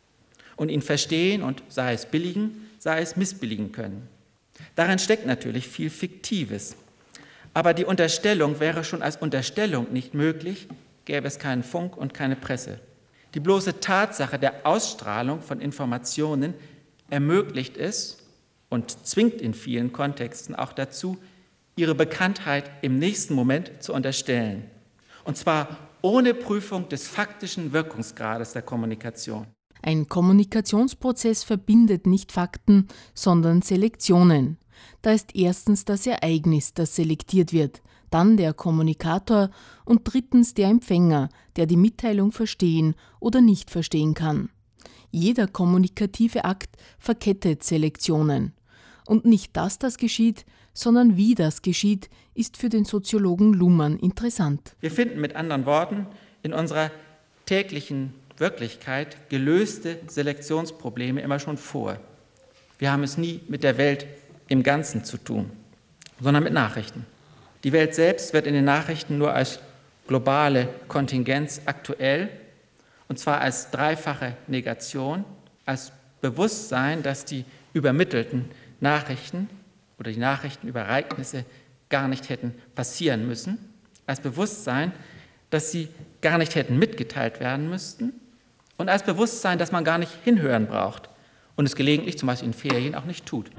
und ihn verstehen und sei es billigen, sei es missbilligen können. Darin steckt natürlich viel Fiktives, aber die Unterstellung wäre schon als Unterstellung nicht möglich, gäbe es keinen Funk und keine Presse. Die bloße Tatsache der Ausstrahlung von Informationen ermöglicht es und zwingt in vielen Kontexten auch dazu, ihre Bekanntheit im nächsten Moment zu unterstellen. Und zwar ohne Prüfung des faktischen Wirkungsgrades der Kommunikation. Ein Kommunikationsprozess verbindet nicht Fakten, sondern Selektionen. Da ist erstens das Ereignis, das selektiert wird, dann der Kommunikator und drittens der Empfänger, der die Mitteilung verstehen oder nicht verstehen kann. Jeder kommunikative Akt verkettet Selektionen. Und nicht, dass das geschieht, sondern wie das geschieht, ist für den Soziologen Luhmann interessant. Wir finden mit anderen Worten in unserer täglichen Wirklichkeit gelöste Selektionsprobleme immer schon vor. Wir haben es nie mit der Welt im Ganzen zu tun, sondern mit Nachrichten. Die Welt selbst wird in den Nachrichten nur als globale Kontingenz aktuell, und zwar als dreifache Negation, als Bewusstsein, dass die übermittelten Nachrichten oder die Nachrichten über Ereignisse gar nicht hätten passieren müssen, als Bewusstsein, dass sie gar nicht hätten mitgeteilt werden müssten und als Bewusstsein, dass man gar nicht hinhören braucht und es gelegentlich, zum Beispiel in Ferien, auch nicht tut.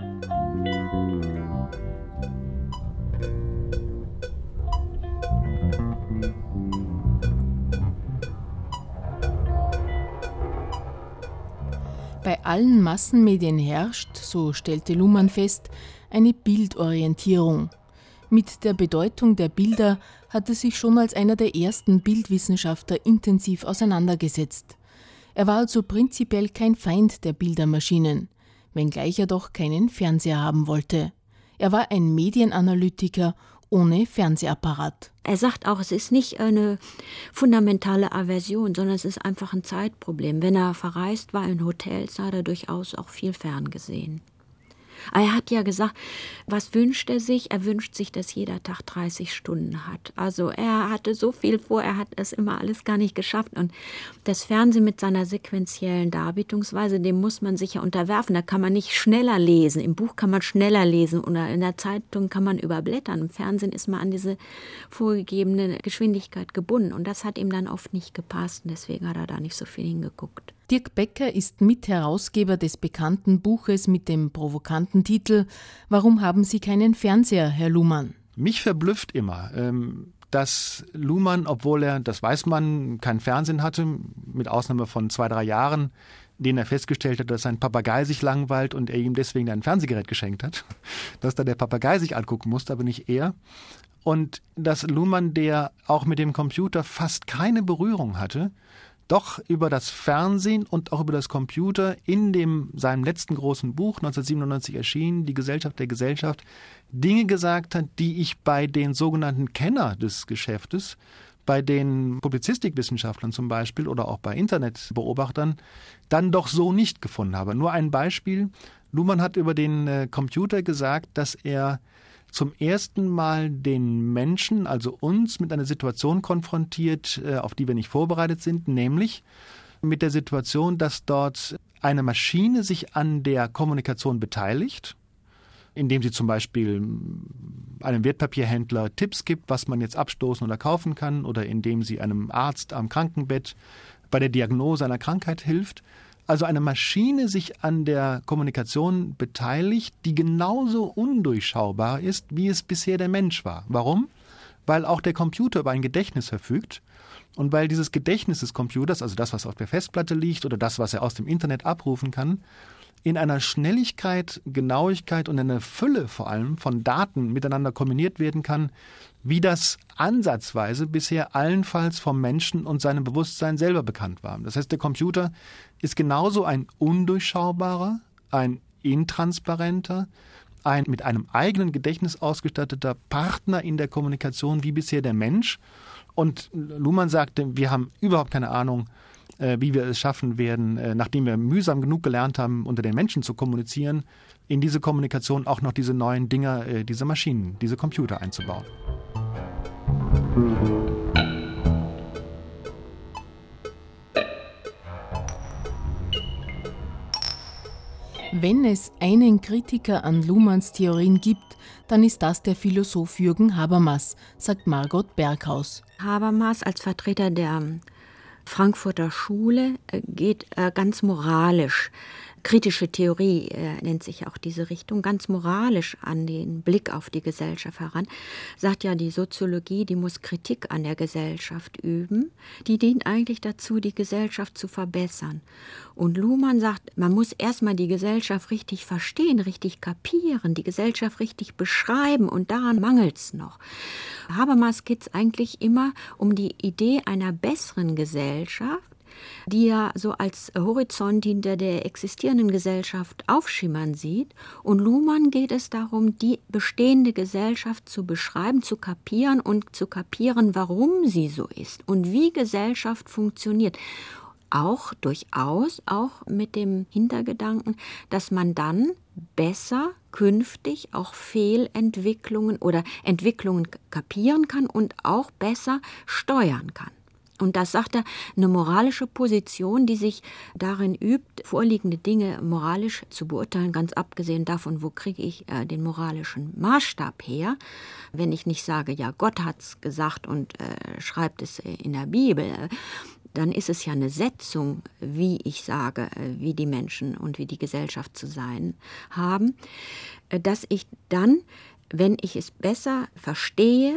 Bei allen Massenmedien herrscht, so stellte Luhmann fest, eine Bildorientierung. Mit der Bedeutung der Bilder hat er sich schon als einer der ersten Bildwissenschaftler intensiv auseinandergesetzt. Er war also prinzipiell kein Feind der Bildermaschinen, wenngleich er doch keinen Fernseher haben wollte. Er war ein Medienanalytiker ohne Fernsehapparat. Er sagt auch, es ist nicht eine fundamentale Aversion, sondern es ist einfach ein Zeitproblem. Wenn er verreist war in Hotels, hat er durchaus auch viel ferngesehen. Er hat ja gesagt, was wünscht er sich? Er wünscht sich, dass jeder Tag dreißig Stunden hat. Also er hatte so viel vor, er hat es immer alles gar nicht geschafft. Und das Fernsehen mit seiner sequentiellen Darbietungsweise, dem muss man sich ja unterwerfen. Da kann man nicht schneller lesen. Im Buch kann man schneller lesen oder in der Zeitung kann man überblättern. Im Fernsehen ist man an diese vorgegebene Geschwindigkeit gebunden. Und das hat ihm dann oft nicht gepasst. Und deswegen hat er da nicht so viel hingeguckt. Dirk Becker ist Mitherausgeber des bekannten Buches mit dem provokanten Titel »Warum haben Sie keinen Fernseher, Herr Luhmann?« Mich verblüfft immer, dass Luhmann, obwohl er, das weiß man, kein Fernsehen hatte, mit Ausnahme von zwei, drei Jahren, den er festgestellt hat, dass sein Papagei sich langweilt und er ihm deswegen ein Fernsehgerät geschenkt hat, dass dann der Papagei sich angucken musste, aber nicht er. Und dass Luhmann, der auch mit dem Computer fast keine Berührung hatte, doch über das Fernsehen und auch über das Computer in dem seinem letzten großen Buch, neunzehnhundertsiebenundneunzig erschienen, Die Gesellschaft der Gesellschaft, Dinge gesagt hat, die ich bei den sogenannten Kenner des Geschäftes, bei den Publizistikwissenschaftlern zum Beispiel oder auch bei Internetbeobachtern dann doch so nicht gefunden habe. Nur ein Beispiel. Luhmann hat über den äh, Computer gesagt, dass er zum ersten Mal den Menschen, also uns, mit einer Situation konfrontiert, äh, auf die wir nicht vorbereitet sind, nämlich mit der Situation, dass dort eine Maschine sich an der Kommunikation beteiligt, indem sie zum Beispiel einem Wertpapierhändler Tipps gibt, was man jetzt abstoßen oder kaufen kann, oder indem sie einem Arzt am Krankenbett bei der Diagnose einer Krankheit hilft. Also eine Maschine sich an der Kommunikation beteiligt, die genauso undurchschaubar ist, wie es bisher der Mensch war. Warum? Weil auch der Computer über ein Gedächtnis verfügt und weil dieses Gedächtnis des Computers, also das, was auf der Festplatte liegt oder das, was er aus dem Internet abrufen kann, in einer Schnelligkeit, Genauigkeit und einer Fülle vor allem von Daten miteinander kombiniert werden kann, wie das ansatzweise bisher allenfalls vom Menschen und seinem Bewusstsein selber bekannt war. Das heißt, der Computer ist genauso ein undurchschaubarer, ein intransparenter, ein mit einem eigenen Gedächtnis ausgestatteter Partner in der Kommunikation wie bisher der Mensch. Und Luhmann sagte, wir haben überhaupt keine Ahnung, wie wir es schaffen werden, nachdem wir mühsam genug gelernt haben, unter den Menschen zu kommunizieren, in diese Kommunikation auch noch diese neuen Dinger, diese Maschinen, diese Computer einzubauen. Wenn es einen Kritiker an Luhmanns Theorien gibt, dann ist das der Philosoph Jürgen Habermas, sagt Margot Berghaus. Habermas als Vertreter der Frankfurter Schule geht ganz moralisch, kritische Theorie äh, nennt sich auch diese Richtung, ganz moralisch an den Blick auf die Gesellschaft heran. Sagt ja, die Soziologie, die muss Kritik an der Gesellschaft üben. Die dient eigentlich dazu, die Gesellschaft zu verbessern. Und Luhmann sagt, man muss erstmal die Gesellschaft richtig verstehen, richtig kapieren, die Gesellschaft richtig beschreiben und daran mangelt es noch. Habermas geht es eigentlich immer um die Idee einer besseren Gesellschaft, die er so als Horizont hinter der existierenden Gesellschaft aufschimmern sieht. Und Luhmann geht es darum, die bestehende Gesellschaft zu beschreiben, zu kapieren und zu kapieren, warum sie so ist und wie Gesellschaft funktioniert. Auch durchaus, auch mit dem Hintergedanken, dass man dann besser künftig auch Fehlentwicklungen oder Entwicklungen kapieren kann und auch besser steuern kann. Und das sagt er, eine moralische Position, die sich darin übt, vorliegende Dinge moralisch zu beurteilen, ganz abgesehen davon, wo kriege ich äh, den moralischen Maßstab her, wenn ich nicht sage, ja, Gott hat's gesagt und äh, schreibt es in der Bibel, dann ist es ja eine Setzung, wie ich sage, wie die Menschen und wie die Gesellschaft zu sein haben, dass ich dann, wenn ich es besser verstehe,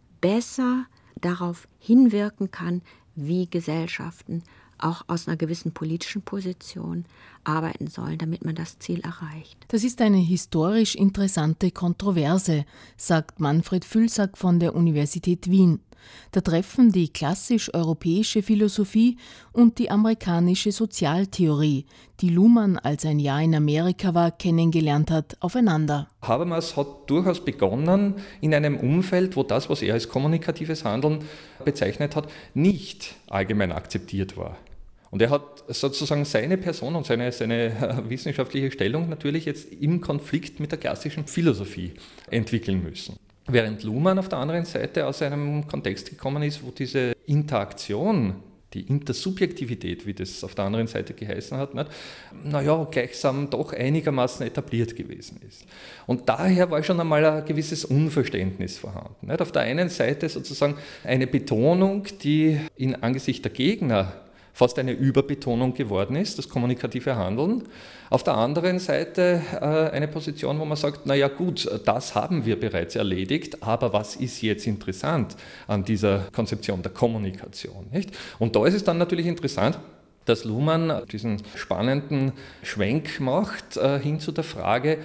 besser darauf hinwirken kann, wie Gesellschaften auch aus einer gewissen politischen Position arbeiten sollen, damit man das Ziel erreicht. Das ist eine historisch interessante Kontroverse, sagt Manfred Fülsack von der Universität Wien. Da treffen die klassisch-europäische Philosophie und die amerikanische Sozialtheorie, die Luhmann, als er ein Jahr in Amerika war, kennengelernt hat, aufeinander. Habermas hat durchaus begonnen in einem Umfeld, wo das, was er als kommunikatives Handeln bezeichnet hat, nicht allgemein akzeptiert war. Und er hat sozusagen seine Person und seine, seine wissenschaftliche Stellung natürlich jetzt im Konflikt mit der klassischen Philosophie entwickeln müssen. Während Luhmann auf der anderen Seite aus einem Kontext gekommen ist, wo diese Interaktion, die Intersubjektivität, wie das auf der anderen Seite geheißen hat, nicht, naja, gleichsam doch einigermaßen etabliert gewesen ist. Und daher war schon einmal ein gewisses Unverständnis vorhanden. Nicht? Auf der einen Seite sozusagen eine Betonung, die in Angesicht der Gegner fast eine Überbetonung geworden ist, das kommunikative Handeln. Auf der anderen Seite äh, eine Position, wo man sagt, naja gut, das haben wir bereits erledigt, aber was ist jetzt interessant an dieser Konzeption der Kommunikation? Nicht? Und da ist es dann natürlich interessant, dass Luhmann diesen spannenden Schwenk macht äh, hin zu der Frage,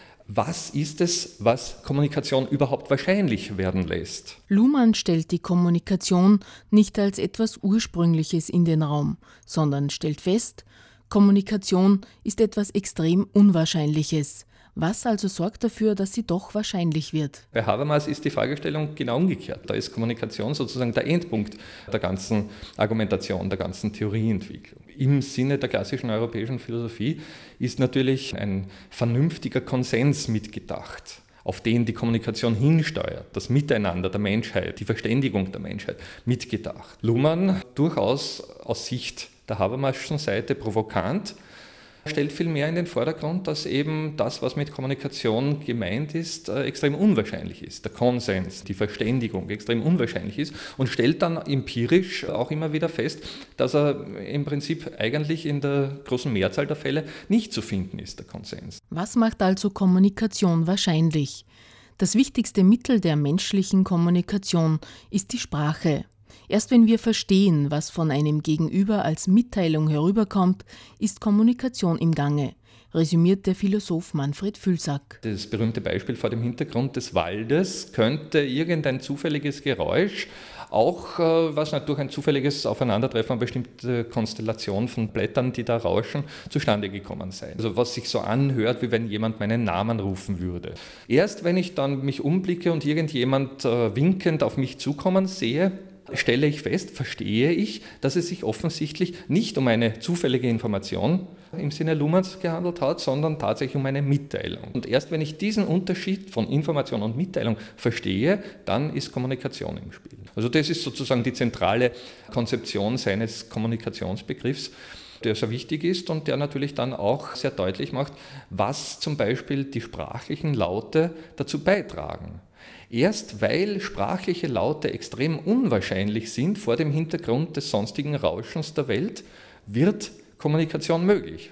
was ist es, was Kommunikation überhaupt wahrscheinlich werden lässt? Luhmann stellt die Kommunikation nicht als etwas Ursprüngliches in den Raum, sondern stellt fest, Kommunikation ist etwas extrem Unwahrscheinliches. Was also sorgt dafür, dass sie doch wahrscheinlich wird? Bei Habermas ist die Fragestellung genau umgekehrt. Da ist Kommunikation sozusagen der Endpunkt der ganzen Argumentation, der ganzen Theorieentwicklung. Im Sinne der klassischen europäischen Philosophie ist natürlich ein vernünftiger Konsens mitgedacht, auf den die Kommunikation hinsteuert, das Miteinander der Menschheit, die Verständigung der Menschheit mitgedacht. Luhmann, durchaus aus Sicht der Habermaschen Seite provokant, stellt vielmehr in den Vordergrund, dass eben das, was mit Kommunikation gemeint ist, extrem unwahrscheinlich ist. Der Konsens, die Verständigung extrem unwahrscheinlich ist und stellt dann empirisch auch immer wieder fest, dass er im Prinzip eigentlich in der großen Mehrzahl der Fälle nicht zu finden ist, der Konsens. Was macht also Kommunikation wahrscheinlich? Das wichtigste Mittel der menschlichen Kommunikation ist die Sprache. Erst wenn wir verstehen, was von einem Gegenüber als Mitteilung herüberkommt, ist Kommunikation im Gange, resümiert der Philosoph Manfred Füllsack. Das berühmte Beispiel vor dem Hintergrund des Waldes könnte irgendein zufälliges Geräusch, auch was nicht durch ein zufälliges Aufeinandertreffen einer bestimmten Konstellation von Blättern, die da rauschen, zustande gekommen sein. Also was sich so anhört, wie wenn jemand meinen Namen rufen würde. Erst wenn ich dann mich umblicke und irgendjemand winkend auf mich zukommen sehe, stelle ich fest, verstehe ich, dass es sich offensichtlich nicht um eine zufällige Information im Sinne Luhmanns gehandelt hat, sondern tatsächlich um eine Mitteilung. Und erst wenn ich diesen Unterschied von Information und Mitteilung verstehe, dann ist Kommunikation im Spiel. Also das ist sozusagen die zentrale Konzeption seines Kommunikationsbegriffs, der sehr wichtig ist und der natürlich dann auch sehr deutlich macht, was zum Beispiel die sprachlichen Laute dazu beitragen. Erst weil sprachliche Laute extrem unwahrscheinlich sind vor dem Hintergrund des sonstigen Rauschens der Welt, wird Kommunikation möglich.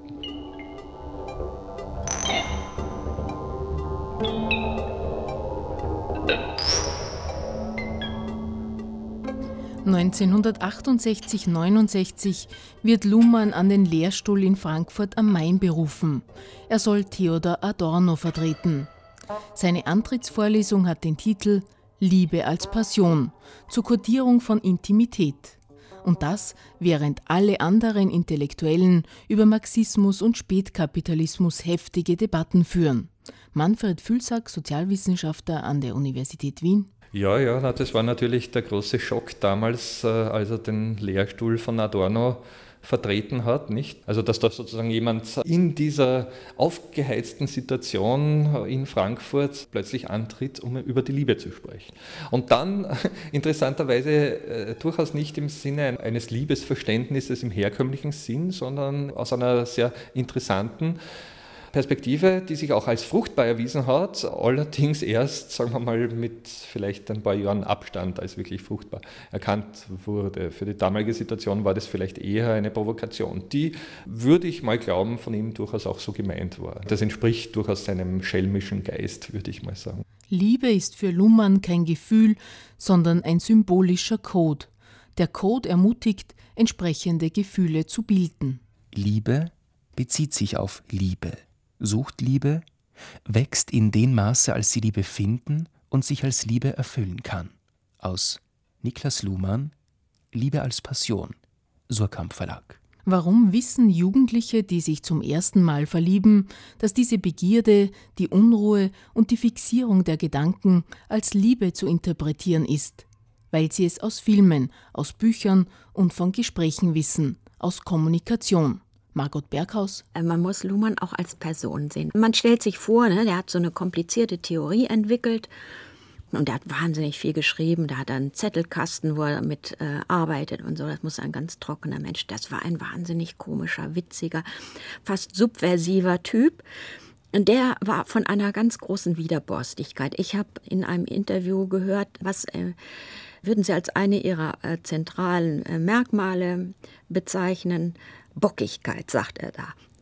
neunzehnhundertachtundsechzig neunundsechzig wird Luhmann an den Lehrstuhl in Frankfurt am Main berufen. Er soll Theodor Adorno vertreten. Seine Antrittsvorlesung hat den Titel »Liebe als Passion« zur Kodierung von Intimität. Und das, während alle anderen Intellektuellen über Marxismus und Spätkapitalismus heftige Debatten führen. Manfred Füllsack, Sozialwissenschaftler an der Universität Wien. Ja, ja, das war natürlich der große Schock damals, als er den Lehrstuhl von Adorno vertreten hat, nicht? Also dass da sozusagen jemand in dieser aufgeheizten Situation in Frankfurt plötzlich antritt, um über die Liebe zu sprechen. Und dann interessanterweise äh, durchaus nicht im Sinne eines Liebesverständnisses im herkömmlichen Sinn, sondern aus einer sehr interessanten Perspektive, die sich auch als fruchtbar erwiesen hat, allerdings erst, sagen wir mal, mit vielleicht ein paar Jahren Abstand als wirklich fruchtbar erkannt wurde. Für die damalige Situation war das vielleicht eher eine Provokation, die, würde ich mal glauben, von ihm durchaus auch so gemeint war. Das entspricht durchaus seinem schelmischen Geist, würde ich mal sagen. Liebe ist für Luhmann kein Gefühl, sondern ein symbolischer Code. Der Code ermutigt, entsprechende Gefühle zu bilden. Liebe bezieht sich auf Liebe. Sucht Liebe, wächst in dem Maße, als sie Liebe finden und sich als Liebe erfüllen kann. Aus Niklas Luhmann, Liebe als Passion, Surkamp Verlag. Warum wissen Jugendliche, die sich zum ersten Mal verlieben, dass diese Begierde, die Unruhe und die Fixierung der Gedanken als Liebe zu interpretieren ist? Weil sie es aus Filmen, aus Büchern und von Gesprächen wissen, aus Kommunikation. Margot Berghaus. Man muss Luhmann auch als Person sehen. Man stellt sich vor, ne, der hat so eine komplizierte Theorie entwickelt und der hat wahnsinnig viel geschrieben. Da hat er einen Zettelkasten, wo er mit äh, arbeitet und so. Das muss ein ganz trockener Mensch. Das war ein wahnsinnig komischer, witziger, fast subversiver Typ. Und der war von einer ganz großen Widerborstigkeit. Ich habe in einem Interview gehört, was äh, würden Sie als eine Ihrer äh, zentralen äh, Merkmale bezeichnen? Bockigkeit, sagt er da.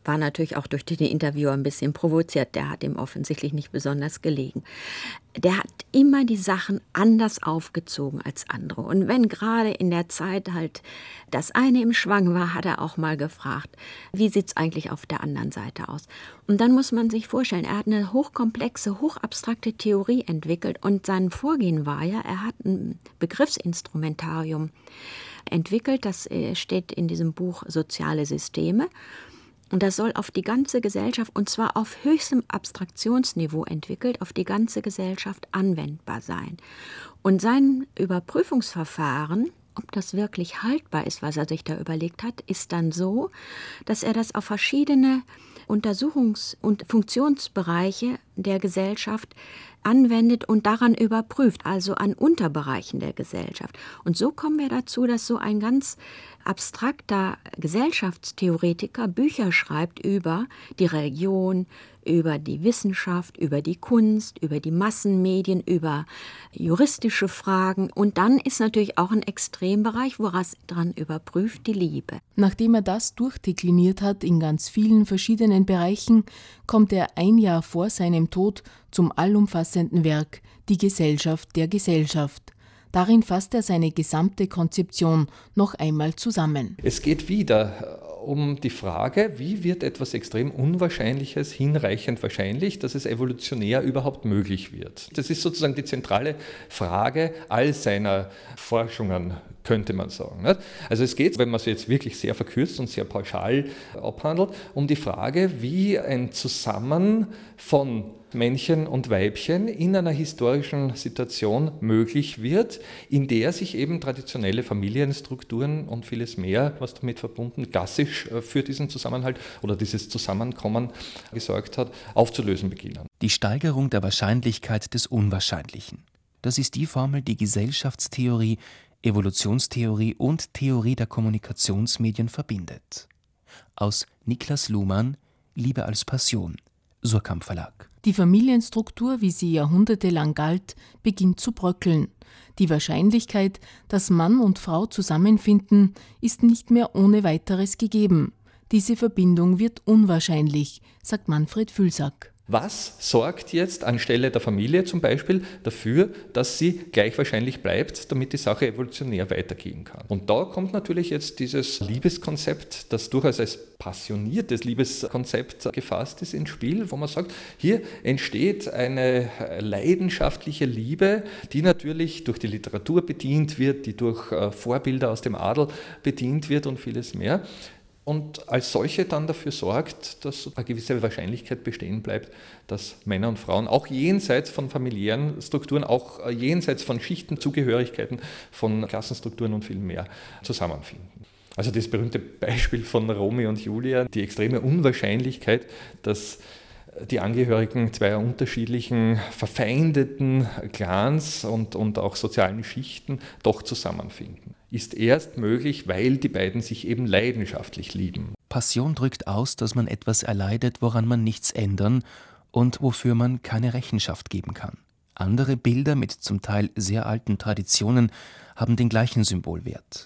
war natürlich auch durch den Interviewer ein bisschen provoziert. Der hat ihm offensichtlich nicht besonders gelegen. Der hat immer die Sachen anders aufgezogen als andere. Und wenn gerade in der Zeit halt das eine im Schwang war, hat er auch mal gefragt, wie sieht es eigentlich auf der anderen Seite aus? Und dann muss man sich vorstellen, er hat eine hochkomplexe, hochabstrakte Theorie entwickelt. Und sein Vorgehen war ja, er hat ein Begriffsinstrumentarium entwickelt. Das steht in diesem Buch Soziale Systeme. Und das soll auf die ganze Gesellschaft, und zwar auf höchstem Abstraktionsniveau entwickelt, auf die ganze Gesellschaft anwendbar sein. Und sein Überprüfungsverfahren, ob das wirklich haltbar ist, was er sich da überlegt hat, ist dann so, dass er das auf verschiedene Untersuchungs- und Funktionsbereiche der Gesellschaft anwendet und daran überprüft, also an Unterbereichen der Gesellschaft. Und so kommen wir dazu, dass so ein ganz abstrakter Gesellschaftstheoretiker Bücher schreibt über die Religion, über die Wissenschaft, über die Kunst, über die Massenmedien, über juristische Fragen. Und dann ist natürlich auch ein Extrembereich, woran es dran überprüft, die Liebe. Nachdem er das durchdekliniert hat in ganz vielen verschiedenen Bereichen, kommt er ein Jahr vor seinem Tod zum allumfassenden Werk Die Gesellschaft der Gesellschaft. Darin fasst er seine gesamte Konzeption noch einmal zusammen. Es geht wieder um die Frage, wie wird etwas extrem Unwahrscheinliches hinreichend wahrscheinlich, dass es evolutionär überhaupt möglich wird. Das ist sozusagen die zentrale Frage all seiner Forschungen, könnte man sagen. Also es geht, wenn man es jetzt wirklich sehr verkürzt und sehr pauschal abhandelt, um die Frage, wie ein Zusammen von Männchen und Weibchen in einer historischen Situation möglich wird, in der sich eben traditionelle Familienstrukturen und vieles mehr, was damit verbunden, klassisch für diesen Zusammenhalt oder dieses Zusammenkommen gesorgt hat, aufzulösen beginnen. Die Steigerung der Wahrscheinlichkeit des Unwahrscheinlichen. Das ist die Formel, die Gesellschaftstheorie, Evolutionstheorie und Theorie der Kommunikationsmedien verbindet. Aus Niklas Luhmann, Liebe als Passion, Suhrkamp Verlag. Die Familienstruktur, wie sie jahrhundertelang galt, beginnt zu bröckeln. Die Wahrscheinlichkeit, dass Mann und Frau zusammenfinden, ist nicht mehr ohne weiteres gegeben. Diese Verbindung wird unwahrscheinlich, sagt Manfred Fülsack. Was sorgt jetzt anstelle der Familie zum Beispiel dafür, dass sie gleich wahrscheinlich bleibt, damit die Sache evolutionär weitergehen kann? Und da kommt natürlich jetzt dieses Liebeskonzept, das durchaus als passioniertes Liebeskonzept gefasst ist, ins Spiel, wo man sagt, hier entsteht eine leidenschaftliche Liebe, die natürlich durch die Literatur bedient wird, die durch Vorbilder aus dem Adel bedient wird und vieles mehr. Und als solche dann dafür sorgt, dass eine gewisse Wahrscheinlichkeit bestehen bleibt, dass Männer und Frauen auch jenseits von familiären Strukturen, auch jenseits von Schichten, Zugehörigkeiten, von Klassenstrukturen und viel mehr zusammenfinden. Also das berühmte Beispiel von Romeo und Julia, die extreme Unwahrscheinlichkeit, dass die Angehörigen zweier unterschiedlichen, verfeindeten Clans und, und auch sozialen Schichten doch zusammenfinden, ist erst möglich, weil die beiden sich eben leidenschaftlich lieben. Passion drückt aus, dass man etwas erleidet, woran man nichts ändern und wofür man keine Rechenschaft geben kann. Andere Bilder mit zum Teil sehr alten Traditionen haben den gleichen Symbolwert.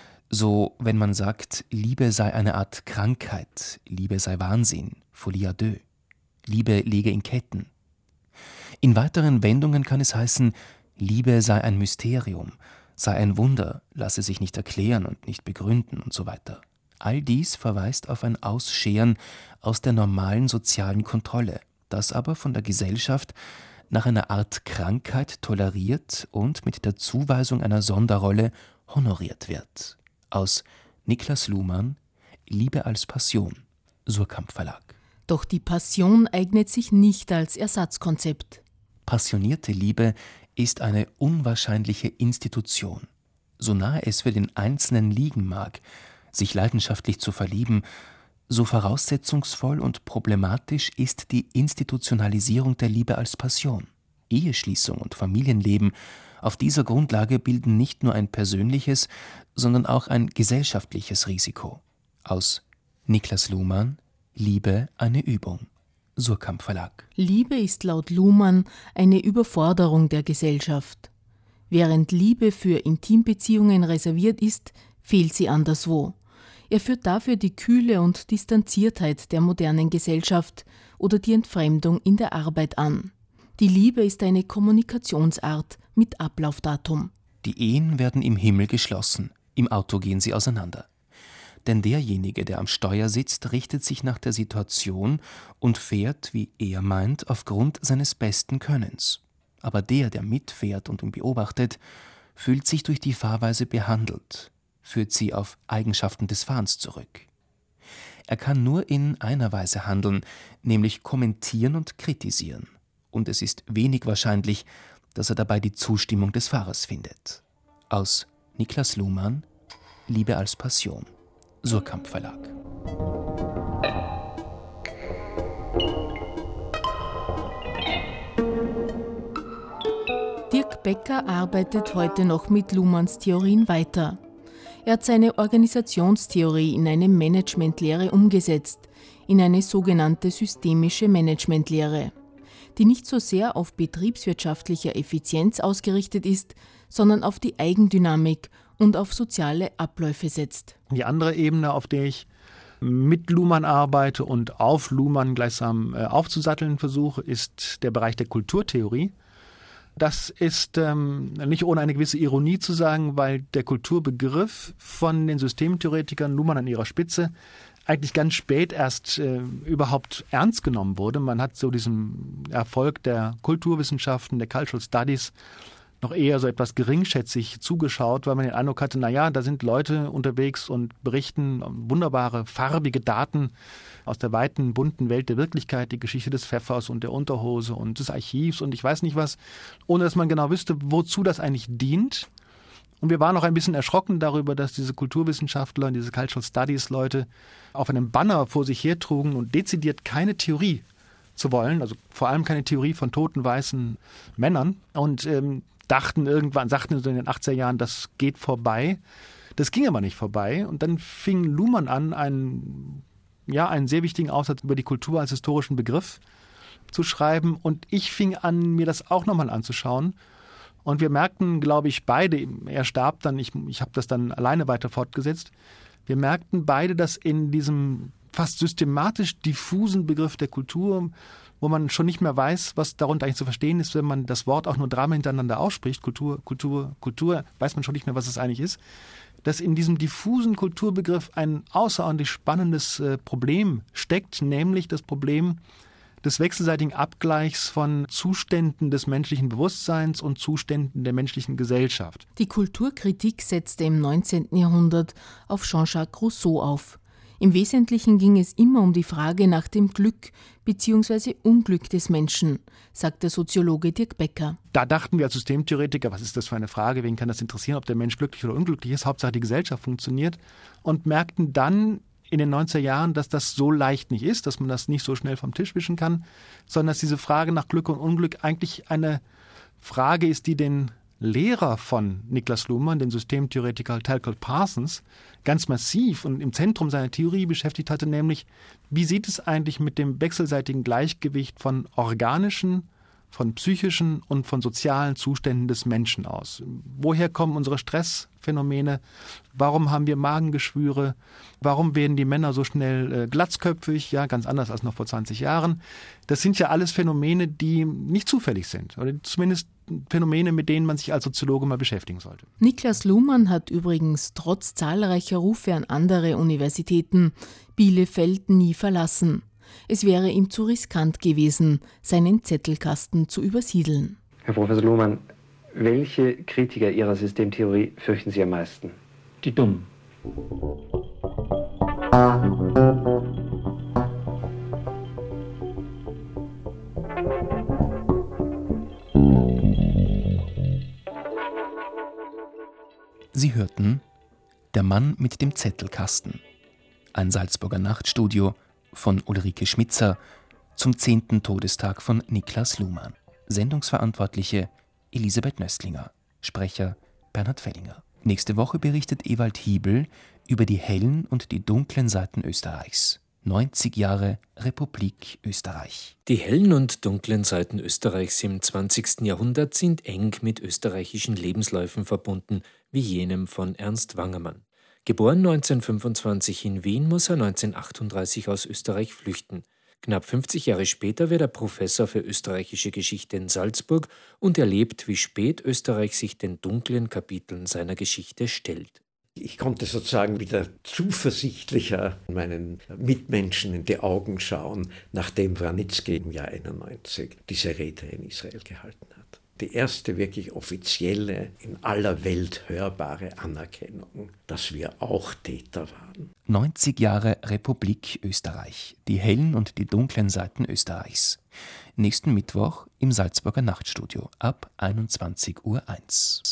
So, wenn man sagt, Liebe sei eine Art Krankheit, Liebe sei Wahnsinn, folie à deux. Liebe liege in Ketten. In weiteren Wendungen kann es heißen, Liebe sei ein Mysterium, sei ein Wunder, lasse sich nicht erklären und nicht begründen und so weiter. All dies verweist auf ein Ausscheren aus der normalen sozialen Kontrolle, das aber von der Gesellschaft nach einer Art Krankheit toleriert und mit der Zuweisung einer Sonderrolle honoriert wird. Aus Niklas Luhmann, Liebe als Passion, Suhrkamp Verlag. Doch die Passion eignet sich nicht als Ersatzkonzept. Passionierte Liebe ist eine unwahrscheinliche Institution. So nahe es für den Einzelnen liegen mag, sich leidenschaftlich zu verlieben, so voraussetzungsvoll und problematisch ist die Institutionalisierung der Liebe als Passion. Eheschließung und Familienleben auf dieser Grundlage bilden nicht nur ein persönliches, sondern auch ein gesellschaftliches Risiko. Aus Niklas Luhmann, Liebe eine Übung, Suhrkamp Verlag. Liebe ist laut Luhmann eine Überforderung der Gesellschaft. Während Liebe für Intimbeziehungen reserviert ist, fehlt sie anderswo. Er führt dafür die Kühle und Distanziertheit der modernen Gesellschaft oder die Entfremdung in der Arbeit an. Die Liebe ist eine Kommunikationsart mit Ablaufdatum. Die Ehen werden im Himmel geschlossen, im Auto gehen sie auseinander. Denn derjenige, der am Steuer sitzt, richtet sich nach der Situation und fährt, wie er meint, aufgrund seines besten Könnens. Aber der, der mitfährt und ihn beobachtet, fühlt sich durch die Fahrweise behandelt, führt sie auf Eigenschaften des Fahrens zurück. Er kann nur in einer Weise handeln, nämlich kommentieren und kritisieren. Und es ist wenig wahrscheinlich, dass er dabei die Zustimmung des Fahrers findet. Aus Niklas Luhmann, Liebe als Passion, Surkamp Verlag. Dirk Becker arbeitet heute noch mit Luhmanns Theorien weiter. Er hat seine Organisationstheorie in eine Managementlehre umgesetzt, in eine sogenannte systemische Managementlehre, die nicht so sehr auf betriebswirtschaftlicher Effizienz ausgerichtet ist, sondern auf die Eigendynamik und auf soziale Abläufe setzt. Die andere Ebene, auf der ich mit Luhmann arbeite und auf Luhmann gleichsam aufzusatteln versuche, ist der Bereich der Kulturtheorie. Das ist ähm, nicht ohne eine gewisse Ironie zu sagen, weil der Kulturbegriff von den Systemtheoretikern, Luhmann an ihrer Spitze, eigentlich ganz spät erst äh, überhaupt ernst genommen wurde. Man hat so diesem Erfolg der Kulturwissenschaften, der Cultural Studies, noch eher so etwas geringschätzig zugeschaut, weil man den Eindruck hatte, naja, da sind Leute unterwegs und berichten wunderbare, farbige Daten aus der weiten, bunten Welt der Wirklichkeit, die Geschichte des Pfeffers und der Unterhose und des Archivs und ich weiß nicht was, ohne dass man genau wüsste, wozu das eigentlich dient. Und wir waren auch ein bisschen erschrocken darüber, dass diese Kulturwissenschaftler und diese Cultural Studies Leute auf einem Banner vor sich hertrugen und dezidiert keine Theorie zu wollen, also vor allem keine Theorie von toten weißen Männern und ähm, dachten irgendwann, sagten in den achtziger Jahren, das geht vorbei. Das ging aber nicht vorbei. Und dann fing Luhmann an, einen, ja, einen sehr wichtigen Aufsatz über die Kultur als historischen Begriff zu schreiben. Und ich fing an, mir das auch nochmal anzuschauen. Und wir merkten, glaube ich, beide, er starb dann, ich, ich habe das dann alleine weiter fortgesetzt, wir merkten beide, dass in diesem fast systematisch diffusen Begriff der Kultur, wo man schon nicht mehr weiß, was darunter eigentlich zu verstehen ist, wenn man das Wort auch nur dreimal hintereinander ausspricht, Kultur, Kultur, Kultur, weiß man schon nicht mehr, was es eigentlich ist, dass in diesem diffusen Kulturbegriff ein außerordentlich spannendes äh, Problem steckt, nämlich das Problem des wechselseitigen Abgleichs von Zuständen des menschlichen Bewusstseins und Zuständen der menschlichen Gesellschaft. Die Kulturkritik setzte im neunzehnten Jahrhundert auf Jean-Jacques Rousseau auf. Im Wesentlichen ging es immer um die Frage nach dem Glück bzw. Unglück des Menschen, sagt der Soziologe Dirk Becker. Da dachten wir als Systemtheoretiker, was ist das für eine Frage, wen kann das interessieren, ob der Mensch glücklich oder unglücklich ist, Hauptsache die Gesellschaft funktioniert, und merkten dann in den neunziger Jahren, dass das so leicht nicht ist, dass man das nicht so schnell vom Tisch wischen kann, sondern dass diese Frage nach Glück und Unglück eigentlich eine Frage ist, die den Lehrer von Niklas Luhmann, den Systemtheoretiker Talcott Parsons, ganz massiv und im Zentrum seiner Theorie beschäftigt hatte, nämlich, wie sieht es eigentlich mit dem wechselseitigen Gleichgewicht von organischen, von psychischen und von sozialen Zuständen des Menschen aus? Woher kommen unsere Stressphänomene? Warum haben wir Magengeschwüre? Warum werden die Männer so schnell äh, glatzköpfig? Ja, ganz anders als noch vor zwanzig Jahren. Das sind ja alles Phänomene, die nicht zufällig sind. Oder zumindest Phänomene, mit denen man sich als Soziologe mal beschäftigen sollte. Niklas Luhmann hat übrigens trotz zahlreicher Rufe an andere Universitäten Bielefeld nie verlassen. Es wäre ihm zu riskant gewesen, seinen Zettelkasten zu übersiedeln. Herr Professor Luhmann, welche Kritiker Ihrer Systemtheorie fürchten Sie am meisten? Die Dummen. Sie hörten Der Mann mit dem Zettelkasten, ein Salzburger Nachtstudio von Ulrike Schmitzer zum zehnten Todestag von Niklas Luhmann. Sendungsverantwortliche Elisabeth Nöstlinger, Sprecher Bernhard Fellinger. Nächste Woche berichtet Ewald Hiebel über die hellen und die dunklen Seiten Österreichs. neunzig Jahre Republik Österreich. Die hellen und dunklen Seiten Österreichs im zwanzigsten Jahrhundert sind eng mit österreichischen Lebensläufen verbunden, wie jenem von Ernst Wangermann. Geboren neunzehnhundertfünfundzwanzig in Wien, muss er neunzehnhundertachtunddreißig aus Österreich flüchten. Knapp fünfzig Jahre später wird er Professor für österreichische Geschichte in Salzburg und erlebt, wie spät Österreich sich den dunklen Kapiteln seiner Geschichte stellt. Ich konnte sozusagen wieder zuversichtlicher meinen Mitmenschen in die Augen schauen, nachdem Wranitzky im Jahr einundneunzig diese Rede in Israel gehalten hat. Die erste wirklich offizielle, in aller Welt hörbare Anerkennung, dass wir auch Täter waren. neunzig Jahre Republik Österreich. Die hellen und die dunklen Seiten Österreichs. Nächsten Mittwoch im Salzburger Nachtstudio ab einundzwanzig Uhr eins.